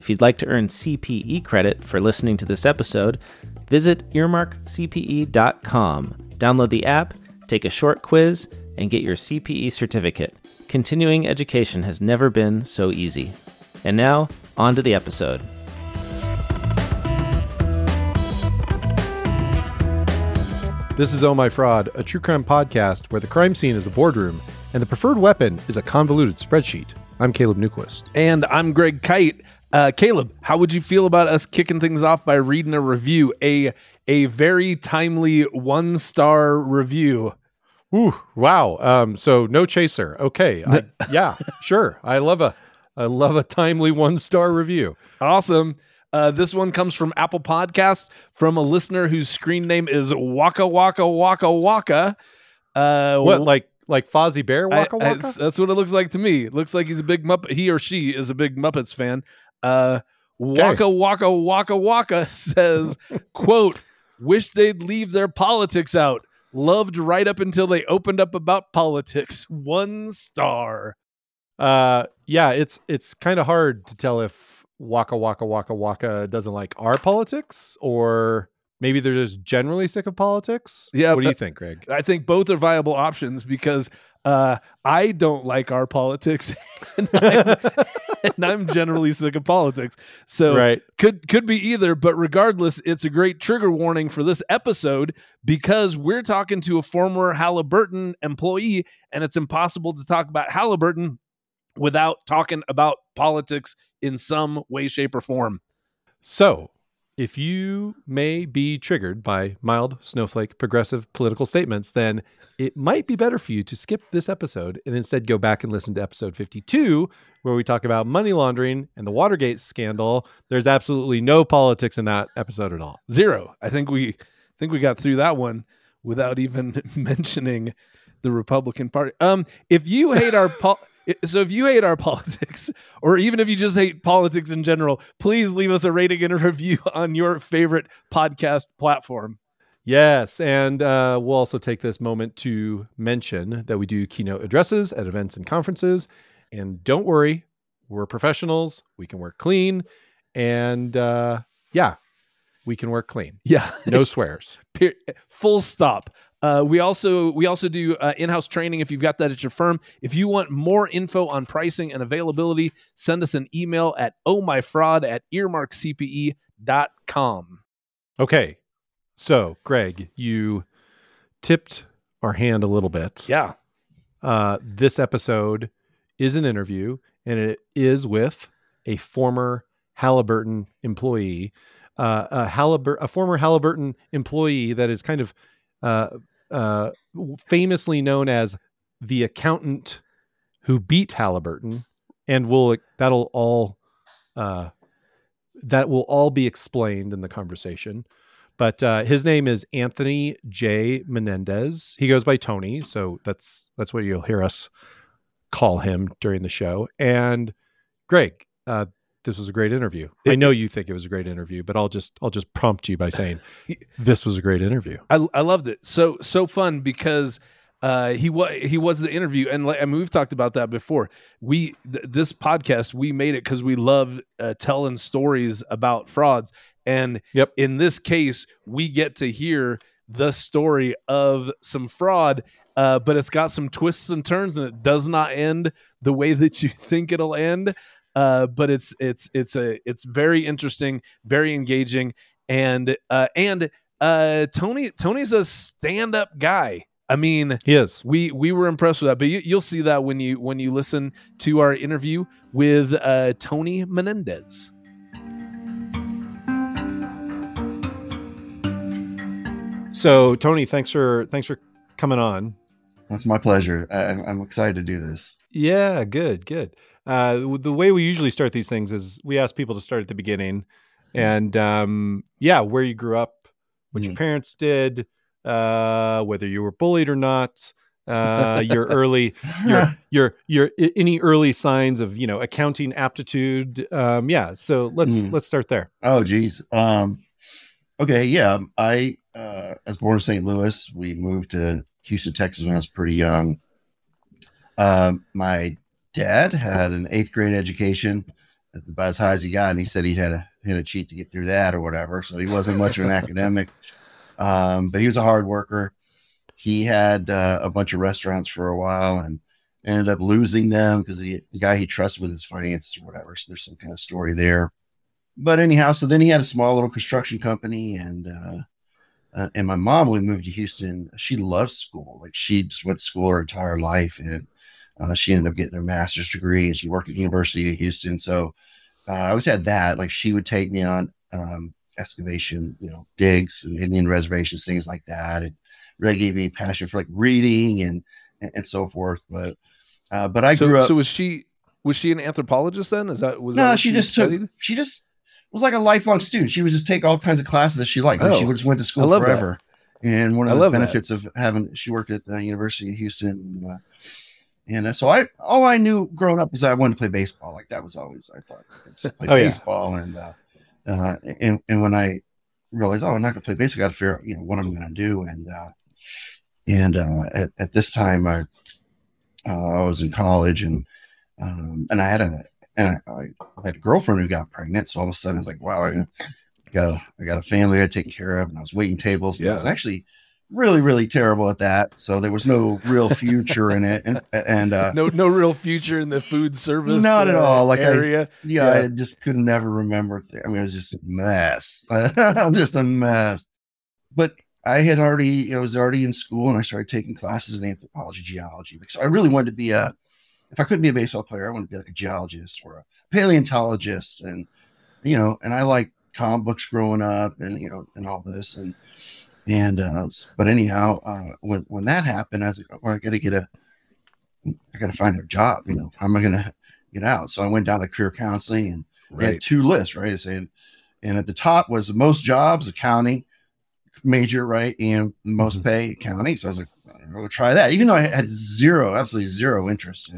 If you'd like to earn CPE credit for listening to this episode, visit earmarkcpe.com. Download the app, take a short quiz, and get your CPE certificate. Continuing education has never been so easy. And now, on to the episode. This is Oh My Fraud, a true crime podcast where the crime scene is a boardroom and the preferred weapon is a convoluted spreadsheet. I'm Caleb Newquist. And I'm Greg Kite. Caleb, how would you feel about us kicking things off by reading a review, a very timely 1-star review? Ooh, wow. So no chaser. Okay. Yeah, sure. I love a timely 1-star review. Awesome. This one comes from Apple Podcasts from a listener whose screen name is Waka Waka Waka Waka. What, like Fozzie Bear Waka Waka? That's what it looks like to me. It looks like he's a big Muppet. He or she is a big Muppets fan. Waka Waka Waka Waka says, quote, wish they'd leave their politics out. Loved right up until they opened up about politics. 1 star. Yeah, it's kind of hard to tell if Waka Waka Waka Waka doesn't like our politics, or maybe they're just generally sick of politics. Yeah. What do you think, Greg? I think both are viable options because I don't like our politics and I'm generally sick of politics. So right. could be either, but regardless, it's a great trigger warning for this episode because we're talking to a former Halliburton employee, and it's impossible to talk about Halliburton without talking about politics in some way, shape, or form. So, if you may be triggered by mild, snowflake, progressive political statements, then it might be better for you to skip this episode and instead go back and listen to episode 52, where we talk about money laundering and the Watergate scandal. There's absolutely no politics in that episode at all. Zero. I think we got through that one without even mentioning the Republican Party. If you hate our So if you hate our politics, or even if you just hate politics in general, please leave us a rating and a review on your favorite podcast platform. Yes, and we'll also take this moment to mention that we do keynote addresses at events and conferences. And don't worry, we're professionals. We can work clean. And we can work clean. Yeah. No swears. Full stop. We also do in-house training if you've got that at your firm. If you want more info on pricing and availability, send us an email at ohmyfraud@earmarkcpe.com. Okay. So, Greg, you tipped our hand a little bit. Yeah. This episode is an interview, and it is with a former Halliburton employee, a former Halliburton employee that is kind of famously known as the accountant who beat Halliburton, and that will all be explained in the conversation. But his name is Anthony J. Menendez. He goes by Tony, so that's what you'll hear us call him during the show. And Greg, this was a great interview. I know you think it was a great interview, but I'll just prompt you by saying this was a great interview. I loved it. So fun because he was the interview, and we've talked about that before. This podcast, we made it because we love telling stories about frauds, and in this case, we get to hear the story of some fraud. But it's got some twists and turns, and it does not end the way that you think it'll end. But it's very interesting, very engaging, and Tony's a stand-up guy. I mean, he is. We were impressed with that, but you'll see that when you listen to our interview with Tony Menendez. So, Tony, thanks for coming on. That's my pleasure. I'm excited to do this. Yeah, good. The way we usually start these things is we ask people to start at the beginning, and where you grew up, what your parents did, whether you were bullied or not, your any early signs of accounting aptitude. So let's start there. Oh, geez. Okay, yeah. I was born in St. Louis. We moved to Houston, Texas when I was pretty young. My dad had an 8th grade education. That's about as high as he got. And he said he'd had to cheat to get through that or whatever. So he wasn't much of an academic. But he was a hard worker. He had a bunch of restaurants for a while and ended up losing them because the guy he trusted with his finances or whatever. So there's some kind of story there. But anyhow, so then he had a small little construction company, and my mom, when we moved to Houston, she loved school. Like she just went to school her entire life, and she ended up getting her master's degree, and she worked at the University of Houston. So I always had that. Like she would take me on excavation, digs and Indian reservations, things like that. It really gave me a passion for like reading and so forth. But I grew up. So was she an anthropologist then? She just was like a lifelong student. She would just take all kinds of classes that she liked. She just went to school forever. That. And one of the benefits of she worked at the University of Houston. So all I knew growing up is I wanted to play baseball. Like that was always, I thought, just play baseball. And when I realized, I'm not going to play baseball, I got to figure out, what I'm going to do. At this time, I was in college, and I had a girlfriend who got pregnant. So all of a sudden, I was like, wow, I got a family I had to take care of, and I was waiting tables. Yeah. I was actually really, really terrible at that. So there was no real future in it, and no real future in the food service. Not at all. Like area. I just could never remember. I mean, it was just a mess. I'm just a mess. But I had already, was already in school, and I started taking classes in anthropology, geology. So I really wanted to be if I couldn't be a baseball player, I wanted to be like a geologist or a paleontologist. And, and I liked comic books growing up and, and all this. But anyhow, when that happened, I was like, well, I got to find a job, how am I going to get out? So I went down to career counseling, and they had two lists, right? I said, and at the top was the most jobs, accounting major, right? And the most pay, accounting. So I was like, I'll try that, even though I had absolutely zero interest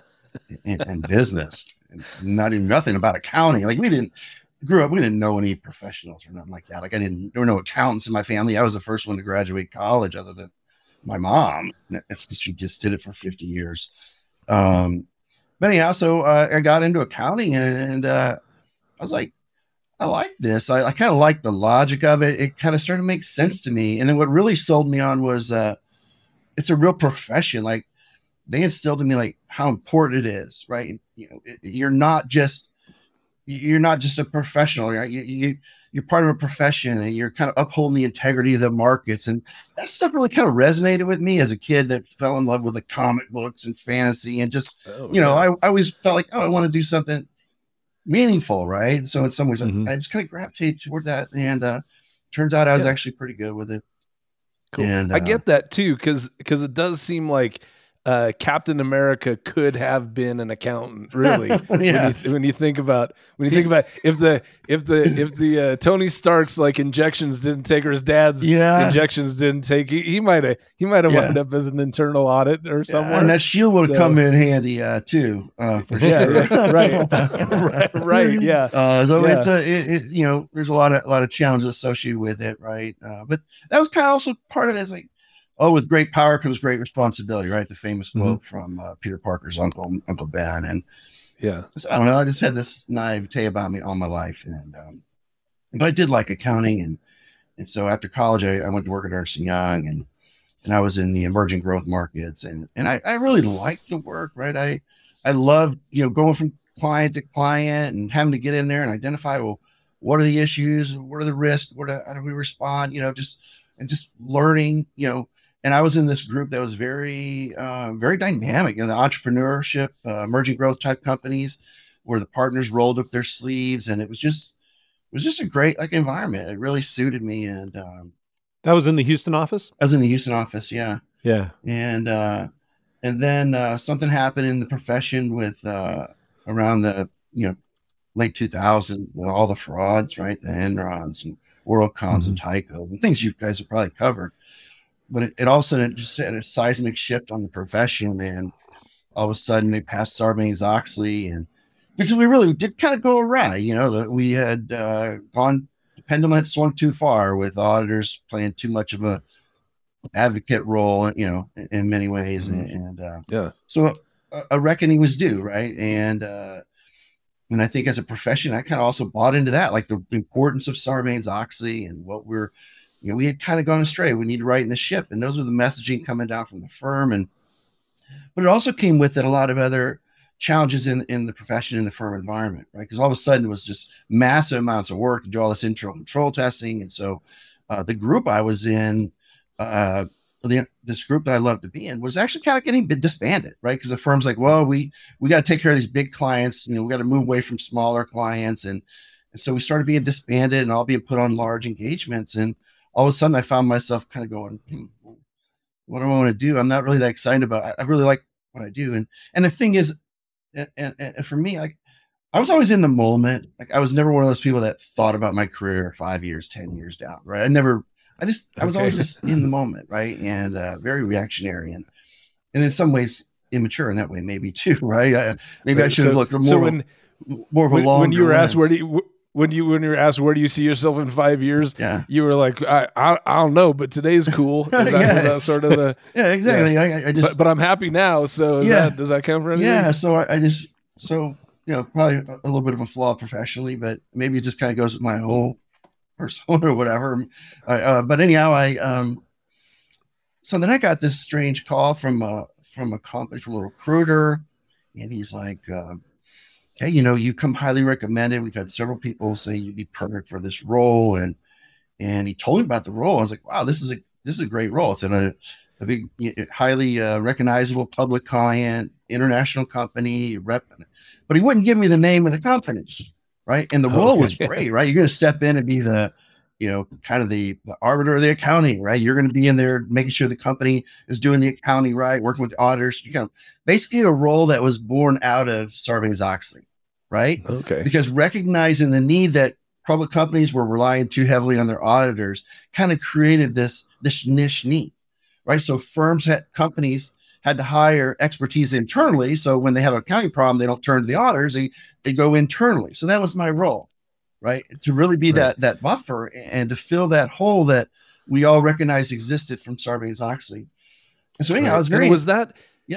in business, and nothing about accounting. Like we didn't know any professionals or nothing like that. Like there were no accountants in my family. I was the first one to graduate college other than my mom. It's because she just did it for 50 years. But anyhow, so I got into accounting, and I was like, I like this. I kind of like the logic of it. It kind of started to make sense to me. And then what really sold me on was it's a real profession. Like they instilled in me like how important it is, right? You're not just a professional, right? You're part of a profession, and you're kind of upholding the integrity of the markets. And that stuff really kind of resonated with me as a kid that fell in love with the comic books and fantasy, and just, I always felt like, I want to do something meaningful, right? So in some ways, I just kind of gravitated toward that, and turns out I was actually pretty good with it. Cool. And I get that too, because it does seem like Captain America could have been an accountant, really. when you think about if the Tony Stark's like injections didn't take, or his dad's injections didn't take, he might have wound up as an internal audit or somewhere. And that shield would have come in handy too, for sure. Right. Yeah. So it's there's a lot of challenges associated with it, right? But that was kind of also part of it. Is like, with great power comes great responsibility, right? The famous quote from Peter Parker's Uncle Ben. And so, I don't know. I just had this naivete about me all my life. And but I did like accounting. And so after college, I went to work at Ernst & Young, and I was in the emerging growth markets. And I really liked the work, right? I loved, going from client to client and having to get in there and identify, well, what are the issues? What are the risks? How do we respond? Just learning, and I was in this group that was very, very dynamic. The entrepreneurship, emerging growth type companies, where the partners rolled up their sleeves, and it was just a great environment. It really suited me. And that was in the Houston office. I was in the Houston office, yeah. And then something happened in the profession with around the late 2000s, with all the frauds, right? The Enrons and WorldComs and Tycos and things you guys have probably covered. But it all of a sudden just had a seismic shift on the profession, and all of a sudden they passed Sarbanes-Oxley, and because we really did kind of go awry, we had the pendulum had swung too far, with auditors playing too much of a advocate role, in many ways, so a reckoning was due, right? And And I think as a profession, I kind of also bought into that, like the importance of Sarbanes-Oxley and what we had kind of gone astray. We need to right in the ship. And those were the messaging coming down from the firm. But it also came with it a lot of other challenges in the profession, in the firm environment, right? Because all of a sudden it was just massive amounts of work to do all this internal control testing. And so the group I was in, this group that I love to be in, was actually kind of getting disbanded, right? Because the firm's like, well, we got to take care of these big clients. We got to move away from smaller clients. And so we started being disbanded and all being put on large engagements. And all of a sudden I found myself kind of going, what do I want to do? I'm not really that excited about it. I really like what I do. And the thing is, and for me, like, I was always in the moment. Like, I was never one of those people that thought about my career 5 years, 10 years down, right? I was always just in the moment, right? And very reactionary and in some ways immature in that way, maybe too, right? Maybe I should have looked more of a long. When you were asked when you were asked where do you see yourself in 5 years, you were like, I don't know, but today's cool. Is that sort of the exactly? Yeah. I just but I'm happy now. So does that come from anything? Yeah. So probably a little bit of a flaw professionally, but maybe it just kind of goes with my whole persona or whatever. But anyhow, so then I got this strange call from a company, from a recruiter, and he's like, hey, you come highly recommended. We've had several people say you'd be perfect for this role. And he told me about the role. I was like, wow, this is a great role. It's in a big, highly recognizable public client, international company, rep. But he wouldn't give me the name of the company, right? And the role was great, right? You're going to step in and be the, kind of the arbiter of the accounting, right? You're going to be in there making sure the company is doing the accounting right, working with the auditors. Basically a role that was born out of Sarbanes-Oxley, right? Okay. Because recognizing the need that public companies were relying too heavily on their auditors kind of created this niche need, right? So companies had to hire expertise internally. So when they have an accounting problem, they don't turn to the auditors, they go internally. So that was my role, right? To really be that buffer and to fill that hole that we all recognize existed from Sarbanes-Oxley. And so anyhow, I was very... And was that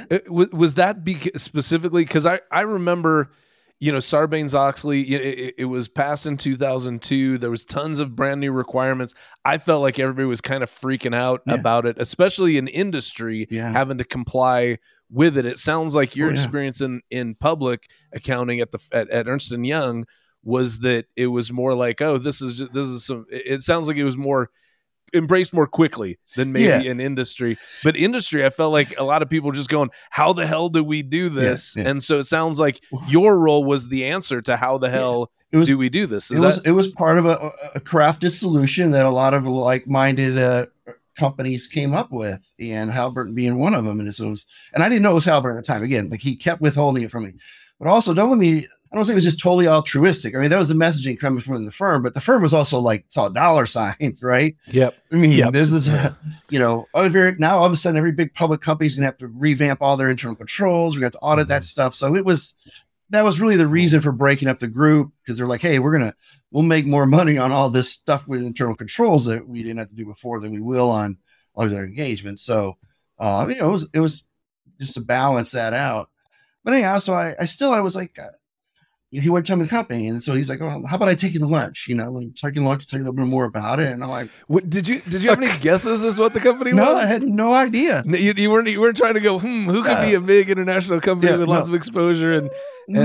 specifically, because I remember, Sarbanes-Oxley, it was passed in 2002. There was tons of brand new requirements. I felt like everybody was kind of freaking out about it, especially in industry, having to comply with it. It sounds like your experience in public accounting at Ernst & Young was that it was more like, oh, this is some, it sounds like it was more embraced more quickly than maybe in industry. But industry, I felt like a lot of people just going, how the hell do we do this? And so it sounds like your role was the answer to how the hell do we do this? It was part of a crafted solution that a lot of like-minded companies came up with, and Halliburton being one of them. And I didn't know it was Halliburton at the time. Again, like, he kept withholding it from me. But also, I don't think it was just totally altruistic. I mean, that was the messaging coming from the firm, but the firm was also like, saw dollar signs, right? Yep. I mean, this is, now all of a sudden every big public company is going to have to revamp all their internal controls. We're going to have to audit that stuff. So that was really the reason for breaking up the group, because they're like, hey, we'll make more money on all this stuff with internal controls that we didn't have to do before than we will on all these other engagements. So, it was just to balance that out. But anyhow, so I was like, he wouldn't tell me the company. And so he's like, oh, how about I take you to lunch? Taking lunch to tell you a little bit more about it. And I'm like, did you have any guesses as what the company was? No, I had no idea. You weren't trying to go, who could be a big international company with lots of exposure and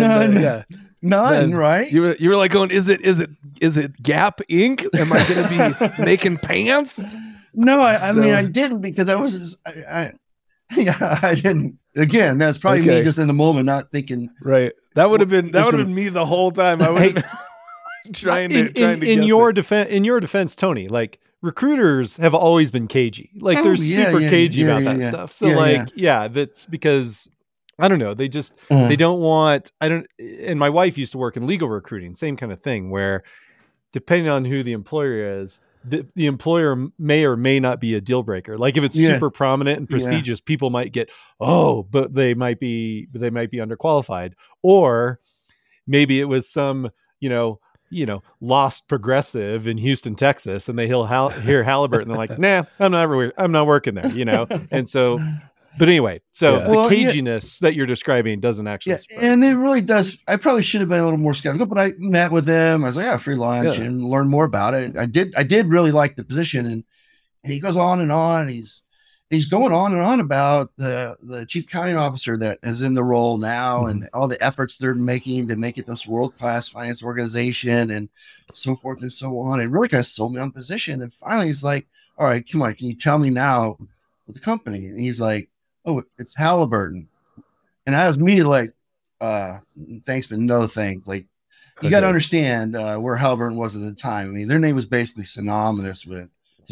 none, right? You were like going, is it Gap Inc? Am I going to be making pants? No, I mean, I didn't, because I didn't. Again, that's probably me just in the moment, not thinking. Right. That would have been me the whole time. I would have been trying to in your defense, Tony, like, recruiters have always been cagey. Like, they're super cagey about that stuff. So that's because, I don't know. They just, they don't want, and my wife used to work in legal recruiting, same kind of thing, where depending on who the employer is, the employer may or may not be a deal breaker. Like, if it's super prominent and prestigious, people might get, but they might be underqualified. Or maybe it was some, lost progressive in Houston, Texas, and they hear Halliburton and they're like, nah, I'm not working there, And so But anyway, so Yeah. the Well, yeah. caginess that you're describing doesn't actually Yeah, spread. and it really does. I probably should have been a little more skeptical, but I met with them. I was like, yeah, free lunch Yeah. and learn more about it. I did really like the position, and he goes on and on. He's going on and on about the chief accounting officer that is in the role now, and all the efforts they're making to make it this world-class finance organization and so forth and so on, and really kind of sold me on the position. And finally he's like, all right, come on, can you tell me now with the company? And he's like, oh, it's Halliburton. And I was immediately like, thanks, but no thanks. Like, you got to understand where Halliburton was at the time. I mean, their name was basically synonymous with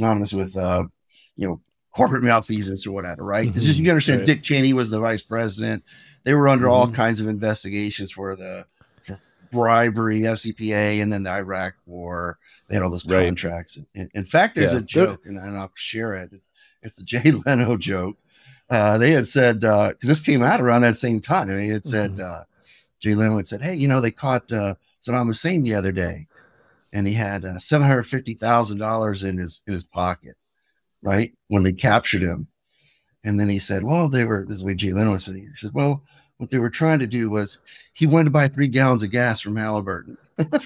corporate malfeasance or whatever, right? It's just, you understand, Right. Dick Cheney was the vice president. They were under all kinds of investigations for bribery, FCPA, and then the Iraq War. They had all those Right. contracts. In fact, there's Yeah. a joke, and I'll share it. It's the Jay Leno joke. They had said, because this came out around that same time, and he had said, Jay Leno had said, hey, they caught Saddam Hussein the other day, and he had $750,000 in his pocket, right, when they captured him. And then he said, well, this is the way Jay Leno said, he said, well, what they were trying to do was he wanted to buy 3 gallons of gas from Halliburton.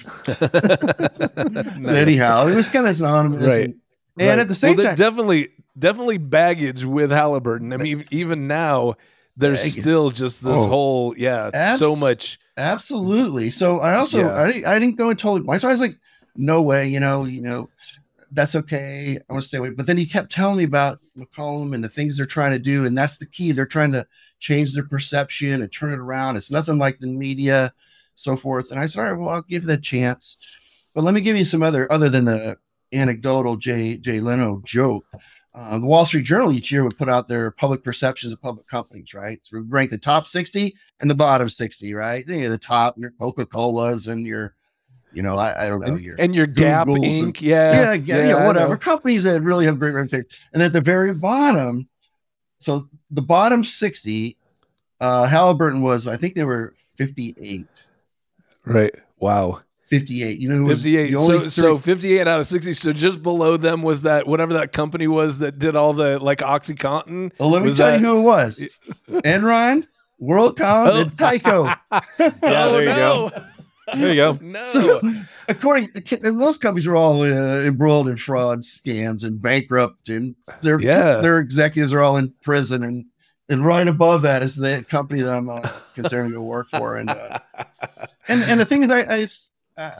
So anyhow, it was kind of synonymous. Right. And at the same time, definitely baggage with Halliburton. I mean, even now, there's still just this whole, so much. Absolutely. So I also, I didn't go and told him. So I was like, no way, that's okay. I want to stay away. But then he kept telling me about McCollum and the things they're trying to do. And that's the key. They're trying to change their perception and turn it around. It's nothing like the media, so forth. And I said, all right, well, I'll give that a chance. But let me give you some other than the anecdotal Jay Leno joke. The Wall Street Journal each year would put out their public perceptions of public companies, right? So we rank the top 60 and the bottom 60, right? The top, your Coca-Colas and your, I don't know, and your Gap Googles Inc. Whatever. Companies that really have great reputation. And at the very bottom, so the bottom 60, Halliburton was, I think they were 58. Right. Wow. 58. 58. So 58 out of 60. So just below them was that whatever that company was that did all the like OxyContin. Well, let me tell you who it was. Enron, WorldCom, and Tyco. There you go. There you go. No. So, and those companies are all embroiled in fraud, scams, and bankrupt, and their executives are all in prison. And right above that is the company that I'm considering to go work for. And the thing is,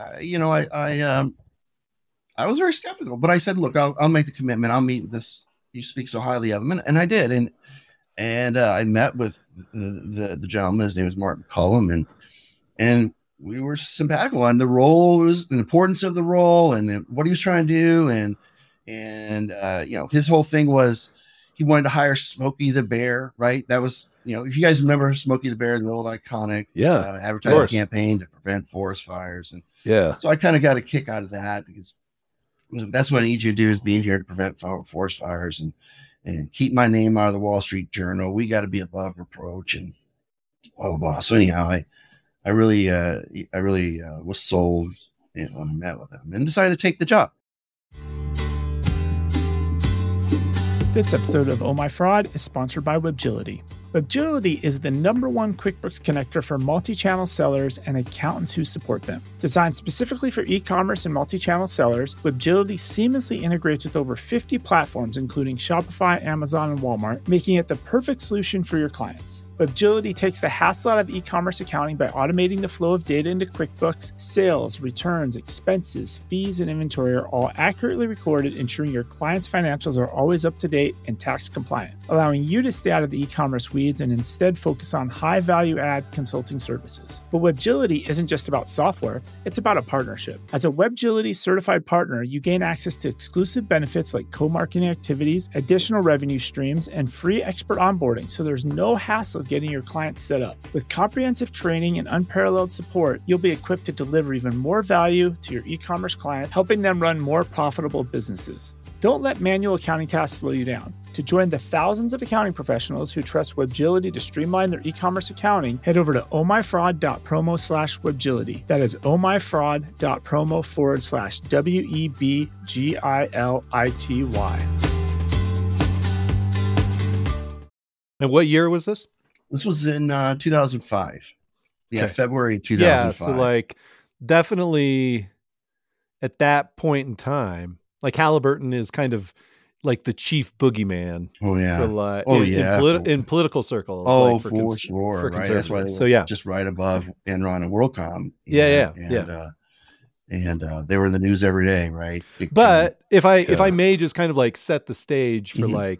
I was very skeptical, but I said, look, I'll make the commitment. I'll meet with this. You speak so highly of him, and I did. And I met with the gentleman. His name was Martin McCollum, and we were simpatical on the role, the importance of the role, and what he was trying to do. And his whole thing was he wanted to hire Smokey the Bear, right? That was, if you guys remember Smokey the Bear, the old iconic advertising campaign to prevent forest fires. And so I kind of got a kick out of that because that's what I need you to do, is being here to prevent forest fires and keep my name out of the Wall Street Journal. We got to be above reproach and blah, blah, blah. So anyhow, I really was sold when I met with him and decided to take the job. This episode of Oh My Fraud is sponsored by Webgility. Webgility is the #1 QuickBooks connector for multi-channel sellers and accountants who support them. Designed specifically for e-commerce and multi-channel sellers, Webgility seamlessly integrates with over 50 platforms, including Shopify, Amazon, and Walmart, making it the perfect solution for your clients. Webgility takes the hassle out of e-commerce accounting by automating the flow of data into QuickBooks. Sales, returns, expenses, fees, and inventory are all accurately recorded, ensuring your clients' financials are always up to date and tax compliant, allowing you to stay out of the e-commerce weeds and instead focus on high-value add consulting services. But Webgility isn't just about software, it's about a partnership. As a Webgility certified partner, you gain access to exclusive benefits like co-marketing activities, additional revenue streams, and free expert onboarding, so there's no hassle getting your clients set up. With comprehensive training and unparalleled support, you'll be equipped to deliver even more value to your e-commerce clients, helping them run more profitable businesses. Don't let manual accounting tasks slow you down. To join the thousands of accounting professionals who trust Webgility to streamline their e-commerce accounting, head over to ohmyfraud.promo/Webgility. That is ohmyfraud.promo/WEBGILITY. And what year was this? This was in 2005. Yeah, Okay. February 2005. Yeah, so like definitely at that point in time, like Halliburton is kind of like the chief boogeyman. Oh yeah. For, in political circles. Oh, like for sure. Right. That's why. So yeah, just right above Enron and WorldCom. Yeah. And they were in the news every day, right? But if I may just kind of like set the stage for like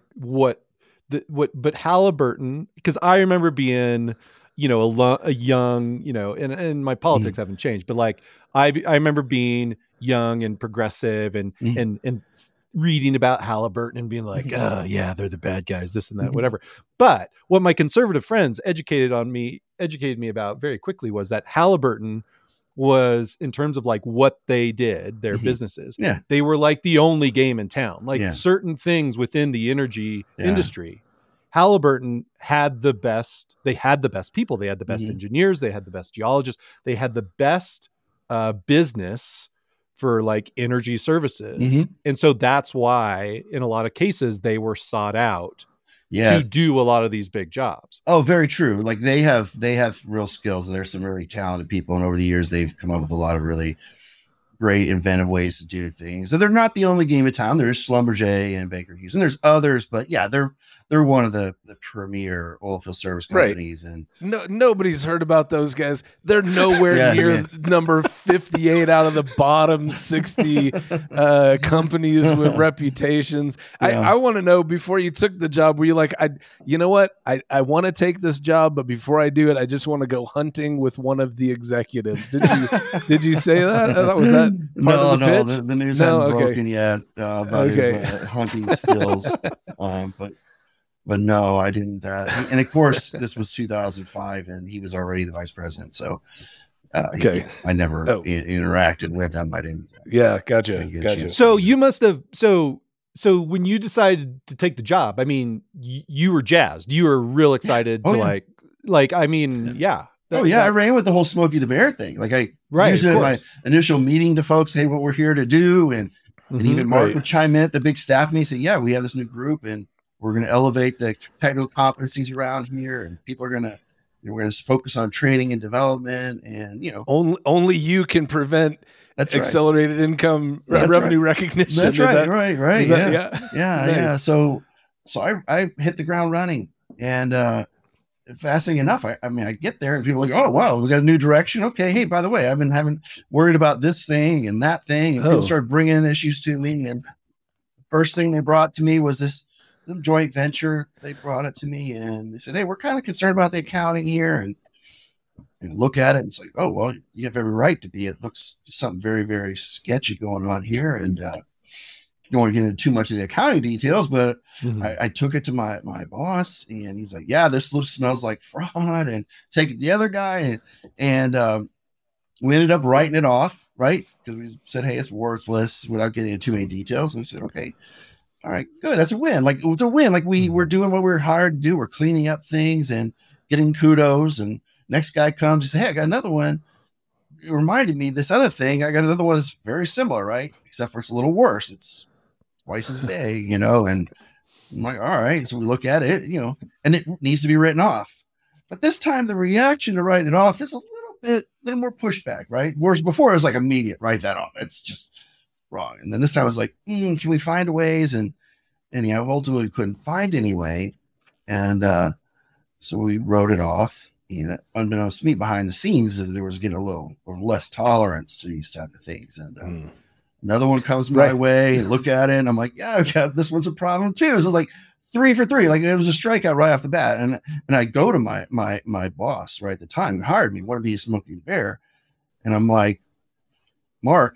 but Halliburton, because I remember being, a young, and my politics haven't changed, but like I remember being young and progressive and reading about Halliburton and being like, oh yeah, they're the bad guys, this and that, whatever. But what my conservative friends educated me about very quickly was that Halliburton was, in terms of like what they did, their businesses, they were like the only game in town. Like certain things within the energy industry, Halliburton had the best. They had the best people. They had the best engineers. They had the best geologists. They had the best business for like energy services. And so that's why in a lot of cases they were sought out to do a lot of these big jobs. Oh, very true. Like they have real skills. There's some really talented people, and over the years they've come up with a lot of really great inventive ways to do things. And they're not the only game in town. There's Schlumberger and Baker Hughes, and there's others, but yeah, they're one of the premier oilfield service companies. Right. And nobody's heard about those guys. They're nowhere near number 58 out of the bottom 60 companies with reputations. I want to know, before you took the job, were you like, you know what? I want to take this job, but before I do it, I just want to go hunting with one of the executives. Did you say that? Was that part of the pitch? The news hasn't broken yet about his hunting skills. But no, I didn't. And of course, this was 2005, and he was already the vice president. So, I never interacted with him. I didn't. Yeah, gotcha. So you must have. So when you decided to take the job, I mean, you were jazzed. You were real excited to like. I mean, yeah. I ran with the whole Smokey the Bear thing. Like I used it in my initial meeting to folks. Hey, what we're here to do, and even Mark would chime in at the big staff meeting. Say, yeah, we have this new group, and we're going to elevate the technical competencies around here, and people are going to, we're going to focus on training and development, and only you can prevent accelerated income revenue recognition. That's right. Right. Nice. Yeah. So I hit the ground running, and fascinating enough, I get there and people are like, oh wow, we got a new direction. Okay, hey, by the way, I've been worried about this thing and that thing, and people started bringing issues to me. And the first thing they brought to me was this joint venture. They brought it to me and they said, hey, we're kind of concerned about the accounting here, and look at it, and it's like, oh well, you have every right to be. It looks something very, very sketchy going on here, and don't want to get into too much of the accounting details, but I took it to my boss, and he's like, yeah, this smells like fraud, and take it to the other guy, and we ended up writing it off, right? Because we said, hey, it's worthless, without getting into too many details. And we said, okay, all right, good. That's a win. Like, it's a win. Like, we're doing what we're hired to do. We're cleaning up things and getting kudos. And next guy comes and says, hey, I got another one. It reminded me of this other thing. I got another one that's very similar, right? Except for it's a little worse. It's twice as big, and I'm like, all right. So we look at it, and it needs to be written off. But this time the reaction to writing it off is a little more pushback, right? Whereas before it was like immediate, write that off. It's just wrong. And then this time I was like, can we find ways? And ultimately couldn't find any way. And so we wrote it off. Unbeknownst to me, behind the scenes, there was getting a little less tolerance to these type of things. And another one comes my way, and look at it, and I'm like, yeah, okay, this one's a problem too. So it was like 3 for 3. Like, it was a strikeout right off the bat. And I go to my boss right at the time who hired me, wanted to be a Smokey the Bear. And I'm like, Mark,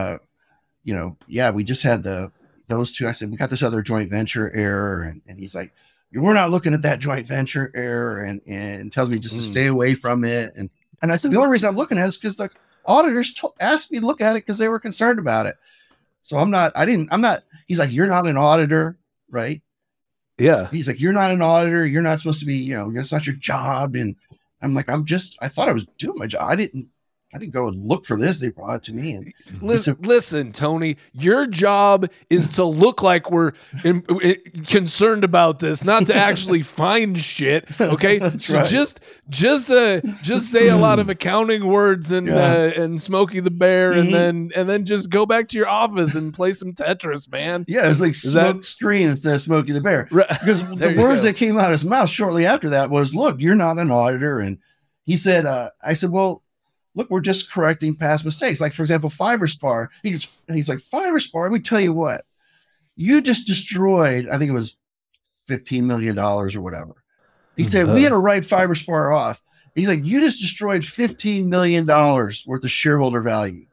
we just had those two. I said, we got this other joint venture error. And he's like, we're not looking at that joint venture error, and tells me just to stay away from it. And I said, the only reason I'm looking at it is because the auditors asked me to look at it because they were concerned about it. So I'm not, he's like, you're not an auditor, right? Yeah. He's like, you're not an auditor. You're not supposed to be, it's not your job. And I'm like, I thought I was doing my job. I didn't I didn't go and look for this. They brought it to me. And listen, Tony, your job is to look like we're concerned about this, not to actually find shit. Okay, so right. just say a lot of accounting words and Smokey the Bear, and then just go back to your office and play some Tetris, man. Yeah, it was like Smoke Screen instead of Smokey the Bear. Because the words that came out of his mouth shortly after that was, "Look, you're not an auditor." And he said, "I said, well, look, we're just correcting past mistakes. Like, for example, FiberSpar." He's like, "FiberSpar, let me tell you what, you just destroyed, I think it was $15 million or whatever." He said, "We had to write FiberSpar off." He's like, "You just destroyed $15 million worth of shareholder value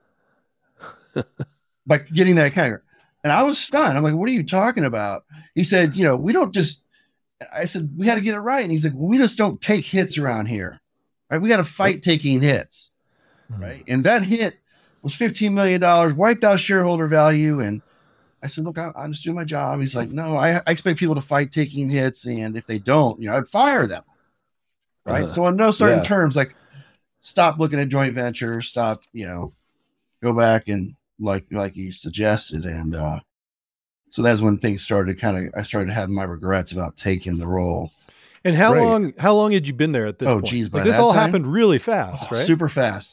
by getting that kind of." And I was stunned. I'm like, "What are you talking about?" He said, "We don't just," I said, "We had to get it right." And he's like, "Well, we just don't take hits around here. Right? We got to fight taking hits." Right. And that hit was $15 million, wiped out shareholder value. And I said, "Look, I'm just doing my job." He's like, "No, I expect people to fight taking hits. And if they don't, I'd fire them." Right. So on no certain terms, like, stop looking at joint ventures, stop, go back and like you suggested. And so that's when things started I started having my regrets about taking the role. And how long had you been there at this point? Geez, like, this all happened really fast, right? Super fast.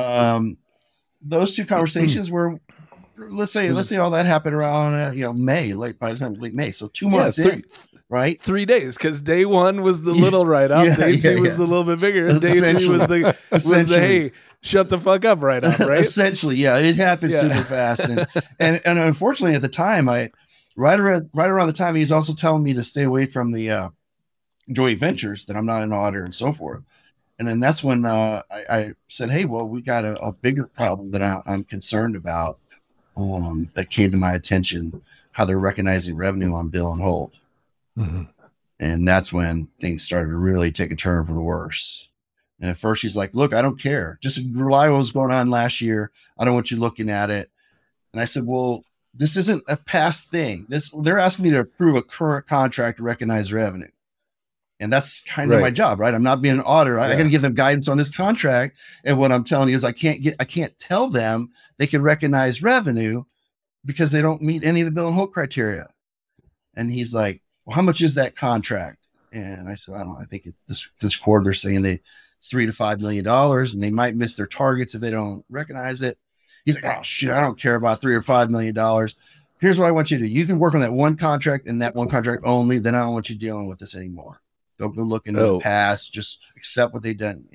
Those two conversations were, let's say all that happened around by the time late May. So 2 months in, right? 3 days, because day one was the little write-up, day two was the little bit bigger, and day three was the hey, shut the fuck up write-up, right? Essentially, yeah, it happened super fast. And unfortunately at the time, right around the time he was also telling me to stay away from the joint ventures, that I'm not an auditor and so forth. And then that's when I said, "Hey, well, we got a bigger problem that I'm concerned about that came to my attention, how they're recognizing revenue on bill and hold." Mm-hmm. And that's when things started to really take a turn for the worse. And at first she's like, "Look, I don't care. Just rely on what was going on last year. I don't want you looking at it." And I said, "Well, this isn't a past thing. They're asking me to approve a current contract to recognize revenue. And that's kind of my job, right? I'm not being an auditor. I got to give them guidance on this contract. And what I'm telling you is I can't tell them they can recognize revenue because they don't meet any of the bill and hold criteria." And he's like, "Well, how much is that contract?" And I said, "I don't know. I think it's this quarter they're saying it's $3 to $5 million, and they might miss their targets if they don't recognize it." He's like, "Oh shit, I don't care about $3 or $5 million. Here's what I want you to do. You can work on that one contract and that one contract only. Then I don't want you dealing with this anymore. Don't go look into the past. Just accept what they've done."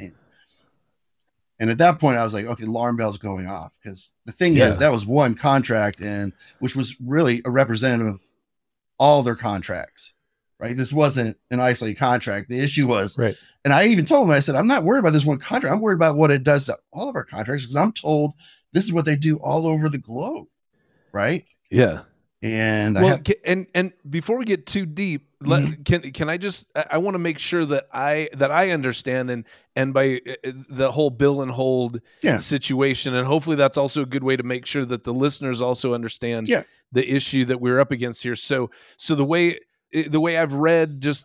And at that point, I was like, okay, alarm bells going off, because the thing is, that was one contract, and which was really a representative of all their contracts, right? This wasn't an isolated contract. The issue was, right. And I even told him, I said, "I'm not worried about this one contract. I'm worried about what it does to all of our contracts, because I'm told this is what they do all over the globe." Right. Yeah. And and before we get too deep, can I just, I want to make sure that I understand, and by the whole bill and hold situation, and hopefully that's also a good way to make sure that the listeners also understand the issue that we're up against here. So the way I've read just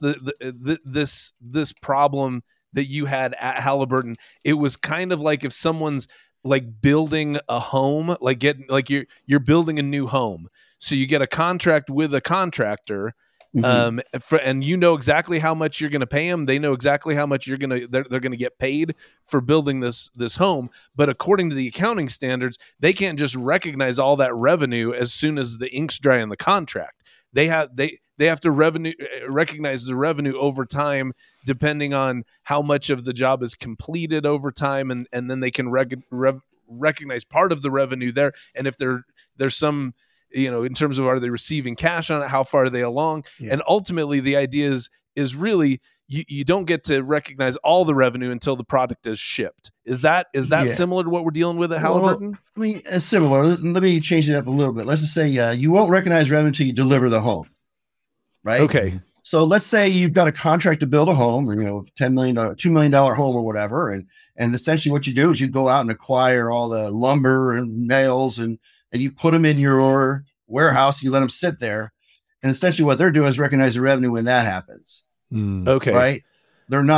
this problem that you had at Halliburton, it was kind of like if someone's like building a home, you're building a new home. So you get a contract with a contractor, and you know exactly how much you're going to pay them. They know exactly how much they're going to get paid for building this home. But according to the accounting standards, they can't just recognize all that revenue as soon as the ink's dry on the contract. They have to recognize the revenue over time, depending on how much of the job is completed over time, and then they can recognize part of the revenue there. And if there's some, in terms of, are they receiving cash on it? How far are they along? Yeah. And ultimately the idea is really, you don't get to recognize all the revenue until the product is shipped. Is that similar to what we're dealing with at Halliburton? Well, I mean, it's similar. Let me change it up a little bit. Let's just say, you won't recognize revenue until you deliver the home. Right. Okay. So let's say you've got a contract to build a home, or, $10 million, $2 million home or whatever. And essentially what you do is you go out and acquire all the lumber and nails and you put them in your warehouse, you let them sit there. And essentially what they're doing is recognize the revenue when that happens. Okay. Right. They're not,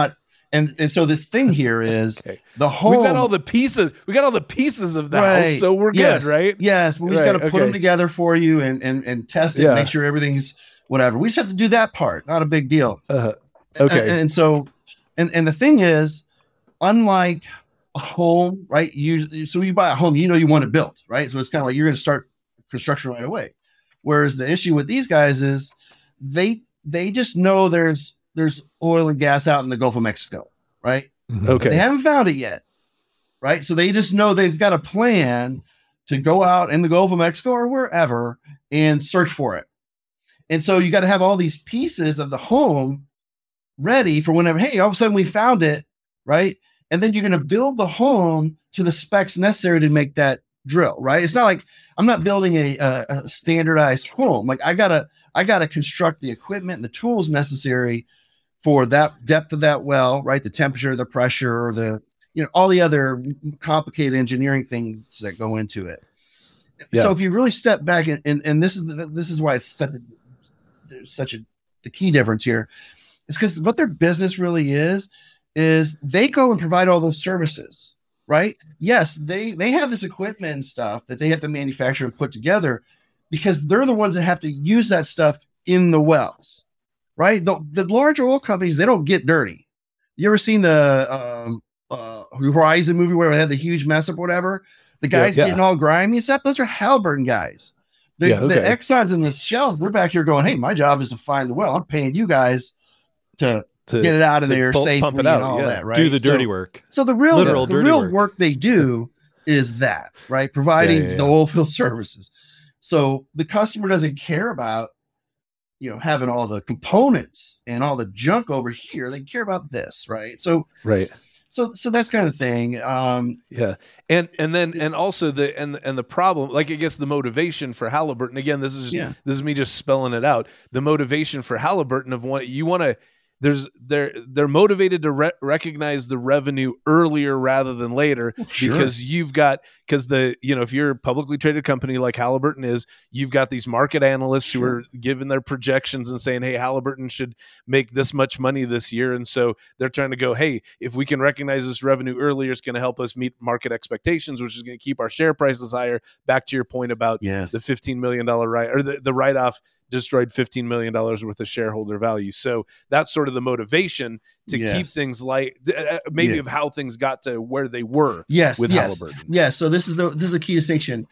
And so the thing here is the home. We've got all the pieces. We got all the pieces of the house, so we're good, right? Yes, but we just got to put them together for you and test it, make sure everything's whatever. We just have to do that part. Not a big deal. Okay. And so, and the thing is, unlike a home, right? So you buy a home, you want it built, right? So it's kind of like you're going to start construction right away. Whereas the issue with these guys is they just know there's oil and gas out in the Gulf of Mexico, right? Okay. They haven't found it yet, right? So they just know they've got a plan to go out in the Gulf of Mexico or wherever and search for it. And so you got to have all these pieces of the home ready for whenever, hey, all of a sudden we found it, right? And then you're going to build the home to the specs necessary to make that drill, right? It's not like I'm not building a standardized home. Like I gotta construct the equipment and the tools necessary for that depth of that well, right? The temperature, the pressure, all the other complicated engineering things that go into it. Yeah. So if you really step back and this is why it's the key difference here is because what their business really is they go and provide all those services, right? Yes, they have this equipment and stuff that they have to manufacture and put together because they're the ones that have to use that stuff in the wells, right? The large oil companies, they don't get dirty. You ever seen the Horizon movie where they had the huge mess up or whatever? The guys getting all grimy and stuff, those are Halliburton guys. The Exxons and the Shells, they're back here going, hey, my job is to find the well. I'm paying you guys to get it out of there safely pump it out, and all that, right? Do the dirty work. So the real work they do is that, right? Providing the oil field services. So the customer doesn't care about, having all the components and all the junk over here. They care about this, right? So that's kind of the thing. And also the problem, like I guess the motivation for Halliburton, again, this is me just spelling it out. The motivation for Halliburton of what you want to, they're motivated to recognize the revenue earlier rather than later because if you're a publicly traded company like Halliburton is, you've got these market analysts who are giving their projections and saying, hey, Halliburton should make this much money this year. And so they're trying to go, hey, if we can recognize this revenue earlier, it's going to help us meet market expectations, which is going to keep our share prices higher. Back to your point about the $15 million the write-off destroyed $15 million worth of shareholder value. So that's sort of the motivation to keep things light, maybe of how things got to where they were with Halliburton. Yes. So this is a key distinction.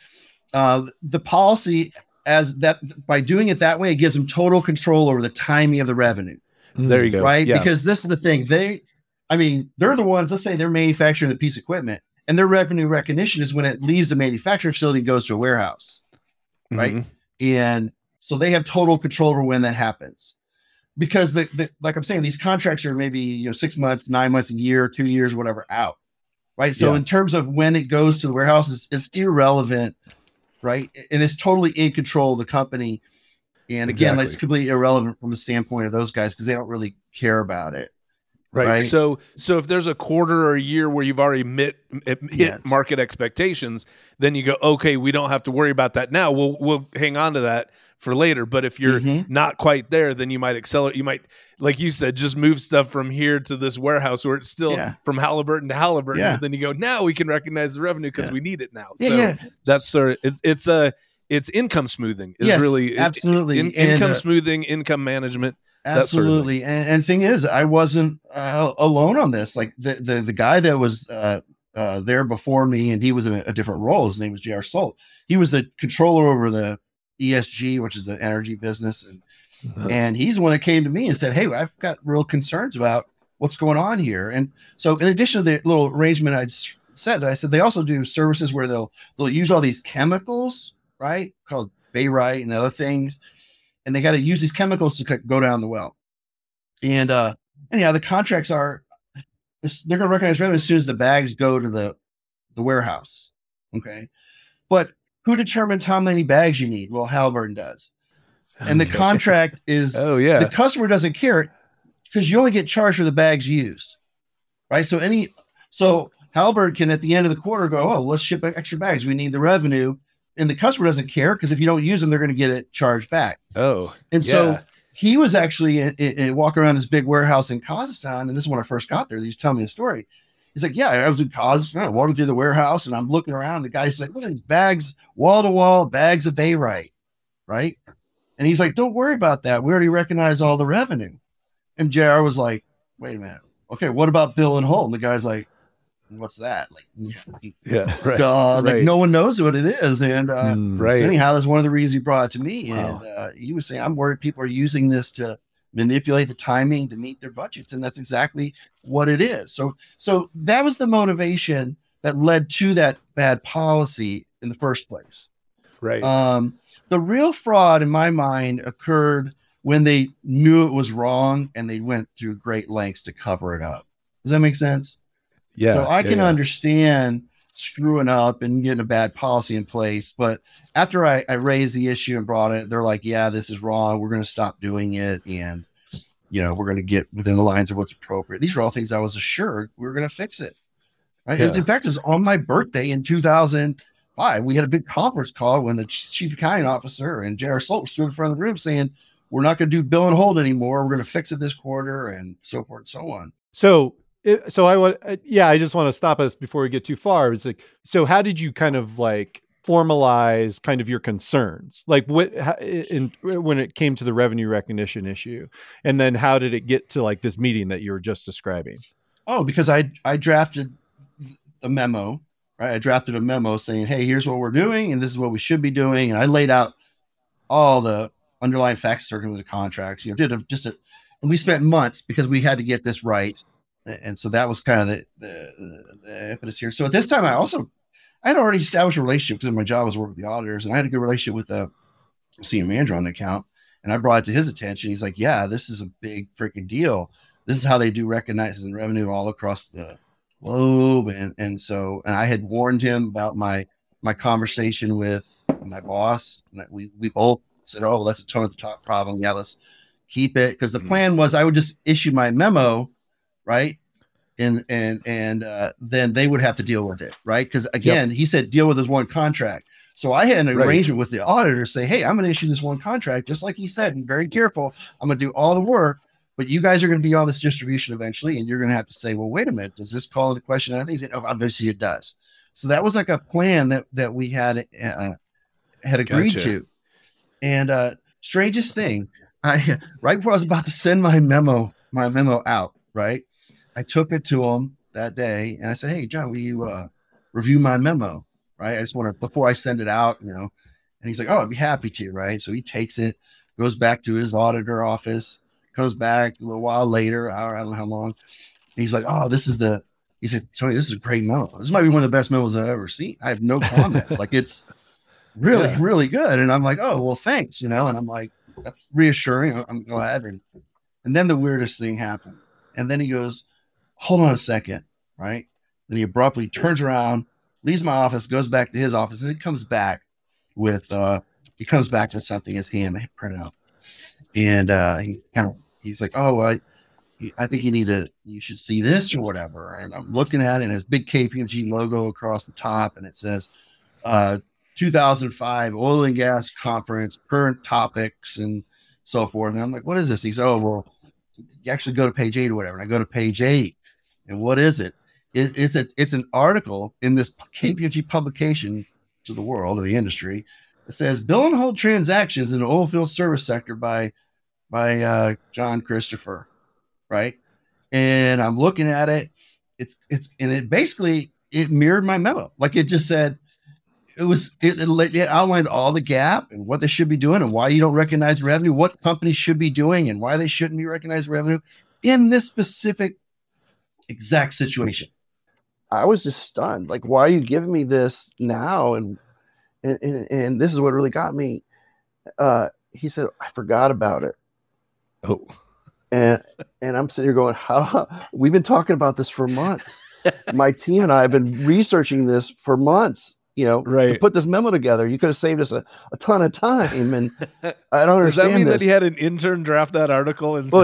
The policy as that by doing it that way, it gives them total control over the timing of the revenue. There you go. Right. Yeah. Because this is the thing. They're the ones, let's say they're manufacturing the piece of equipment and their revenue recognition is when it leaves the manufacturing facility and goes to a warehouse. Right. Mm-hmm. And so they have total control over when that happens because like I'm saying, these contracts are maybe, 6 months, 9 months, a year, 2 years, whatever out. Right. So in terms of when it goes to the warehouse, it's irrelevant. Right. And it's totally in control of the company. And again, it's completely irrelevant from the standpoint of those guys because they don't really care about it. Right. So if there's a quarter or a year where you've already hit market expectations, then you go, okay, we don't have to worry about that now. We'll hang on to that for later. But if you're not quite there, then you might accelerate. You might, like you said, just move stuff from here to this warehouse where it's still from Halliburton to Halliburton. And then you go, now we can recognize the revenue because we need it now. That's sort of, it's income smoothing is really absolutely income smoothing, income management. Absolutely. Sort of and thing is, I wasn't alone on this. Like the guy that was there before me, and he was in a different role. His name was J.R. Salt. He was the controller over the ESG, which is the energy business. And he's the one that came to me and said, hey, I've got real concerns about what's going on here. And so in addition to the little arrangement I said they also do services where they'll use all these chemicals, right? Called Bayrite and other things. And they got to use these chemicals to go down the well. And anyhow, the contracts they're going to recognize revenue as soon as the bags go to the warehouse. Okay. But who determines how many bags you need? Well, Halliburton does. And the contract is, the customer doesn't care because you only get charged for the bags used. Right. So Halliburton can at the end of the quarter go, oh, let's ship extra bags. We need the revenue. And the customer doesn't care because if you don't use them, they're going to get it charged back. Oh, and so he was actually walking around this big warehouse in Kazakhstan. And this is when I first got there. He was telling me a story. He's like, yeah, I was in Kazakhstan, walking through the warehouse, and I'm looking around. The guy's like, look at these bags, wall to wall, bags of Bayrite, right? And he's like, don't worry about that. We already recognize all the revenue. And JR was like, wait a minute. Okay, what about bill and hold? And the guy's like, what's that? Like, yeah, right. Like no one knows what it is. And right. So anyhow, that's one of the reasons he brought it to me. Wow. And he was saying, I'm worried people are using this to manipulate the timing to meet their budgets. And that's exactly what it is. So that was the motivation that led to that bad policy in the first place. Right. The real fraud in my mind occurred when they knew it was wrong and they went through great lengths to cover it up. Does that make sense? Yeah. So I can understand screwing up and getting a bad policy in place. But after I raised the issue and brought it, they're like, yeah, this is wrong. We're going to stop doing it. And, we're going to get within the lines of what's appropriate. These are all things I was assured we were going to fix it. Right? Yeah. In fact, it was on my birthday in 2005. We had a big conference call when the chief accounting officer and J.R. Salt stood in front of the room saying, we're not going to do bill and hold anymore. We're going to fix it this quarter and so forth and so on. So I just want to stop us before we get too far. It's like, so how did you kind of like formalize kind of your concerns? Like when it came to the revenue recognition issue, and then how did it get to like this meeting that you were just describing? Oh, because I drafted a memo, right? I drafted a memo saying, hey, here's what we're doing. And this is what we should be doing. And I laid out all the underlying facts circling the contracts, and we spent months because we had to get this right. And so that was kind of the impetus here. So at this time, I had already established a relationship because my job was work with the auditors, and I had a good relationship with the senior manager on the account. And I brought it to his attention. He's like, yeah, this is a big freaking deal. This is how they do recognizing revenue all across the globe. And I had warned him about my conversation with my boss. And we both said, oh, that's a tone at the top problem. Yeah, let's keep it. Because the plan was I would just issue my memo, right? And then they would have to deal with it, right? Because again, he said deal with this one contract. So I had an arrangement with the auditor, say, hey, I'm going to issue this one contract, just like he said. Be very careful. I'm going to do all the work, but you guys are going to be on this distribution eventually, and you're going to have to say, well, wait a minute, does this call into question? And I think he said, oh, obviously it does. So that was like a plan that we had agreed to. And strangest thing, I right before I was about to send my memo out, right? I took it to him that day and I said, hey, John, will you review my memo? Right. I just want to, before I send it out, and he's like, oh, I'd be happy to. Right. So he takes it, goes back to his auditor office, comes back a little while later, I don't know how long. And he's like, oh, he said, Tony, this is a great memo. This might be one of the best memos I've ever seen. I have no comments. Like it's really, really good. And I'm like, oh, well, thanks. And I'm like, that's reassuring. I'm glad. And then the weirdest thing happened. And then he goes, hold on a second. Right. Then he abruptly turns around, leaves my office, goes back to his office, and he comes back with something in his hand I print out. And he's like, oh, well, I think you should see this or whatever. And I'm looking at it, and it has big KPMG logo across the top, and it says 2005 Oil and Gas Conference, current topics, and so forth. And I'm like, what is this? He said, oh, well, you actually go to page 8 or whatever. And I go to page 8, and what is it? It's an article in this KPMG publication to the world, of the industry. It says bill and hold transactions in the oil field service sector by John Christopher, right? And I'm looking at it. It basically mirrored my memo. Like it just said, it outlined all the gap and what they should be doing and why you don't recognize revenue, what companies should be doing and why they shouldn't be recognizing revenue in this specific exact situation. I was just stunned. Like, why are you giving me this now? And this is what really got me. He said, I forgot about it. Oh, and I'm sitting here going, how? We've been talking about this for months. My team and I have been researching this for months, to put this memo together. You could have saved us a ton of time. And I don't understand. Does that mean this. that he had an intern draft that article and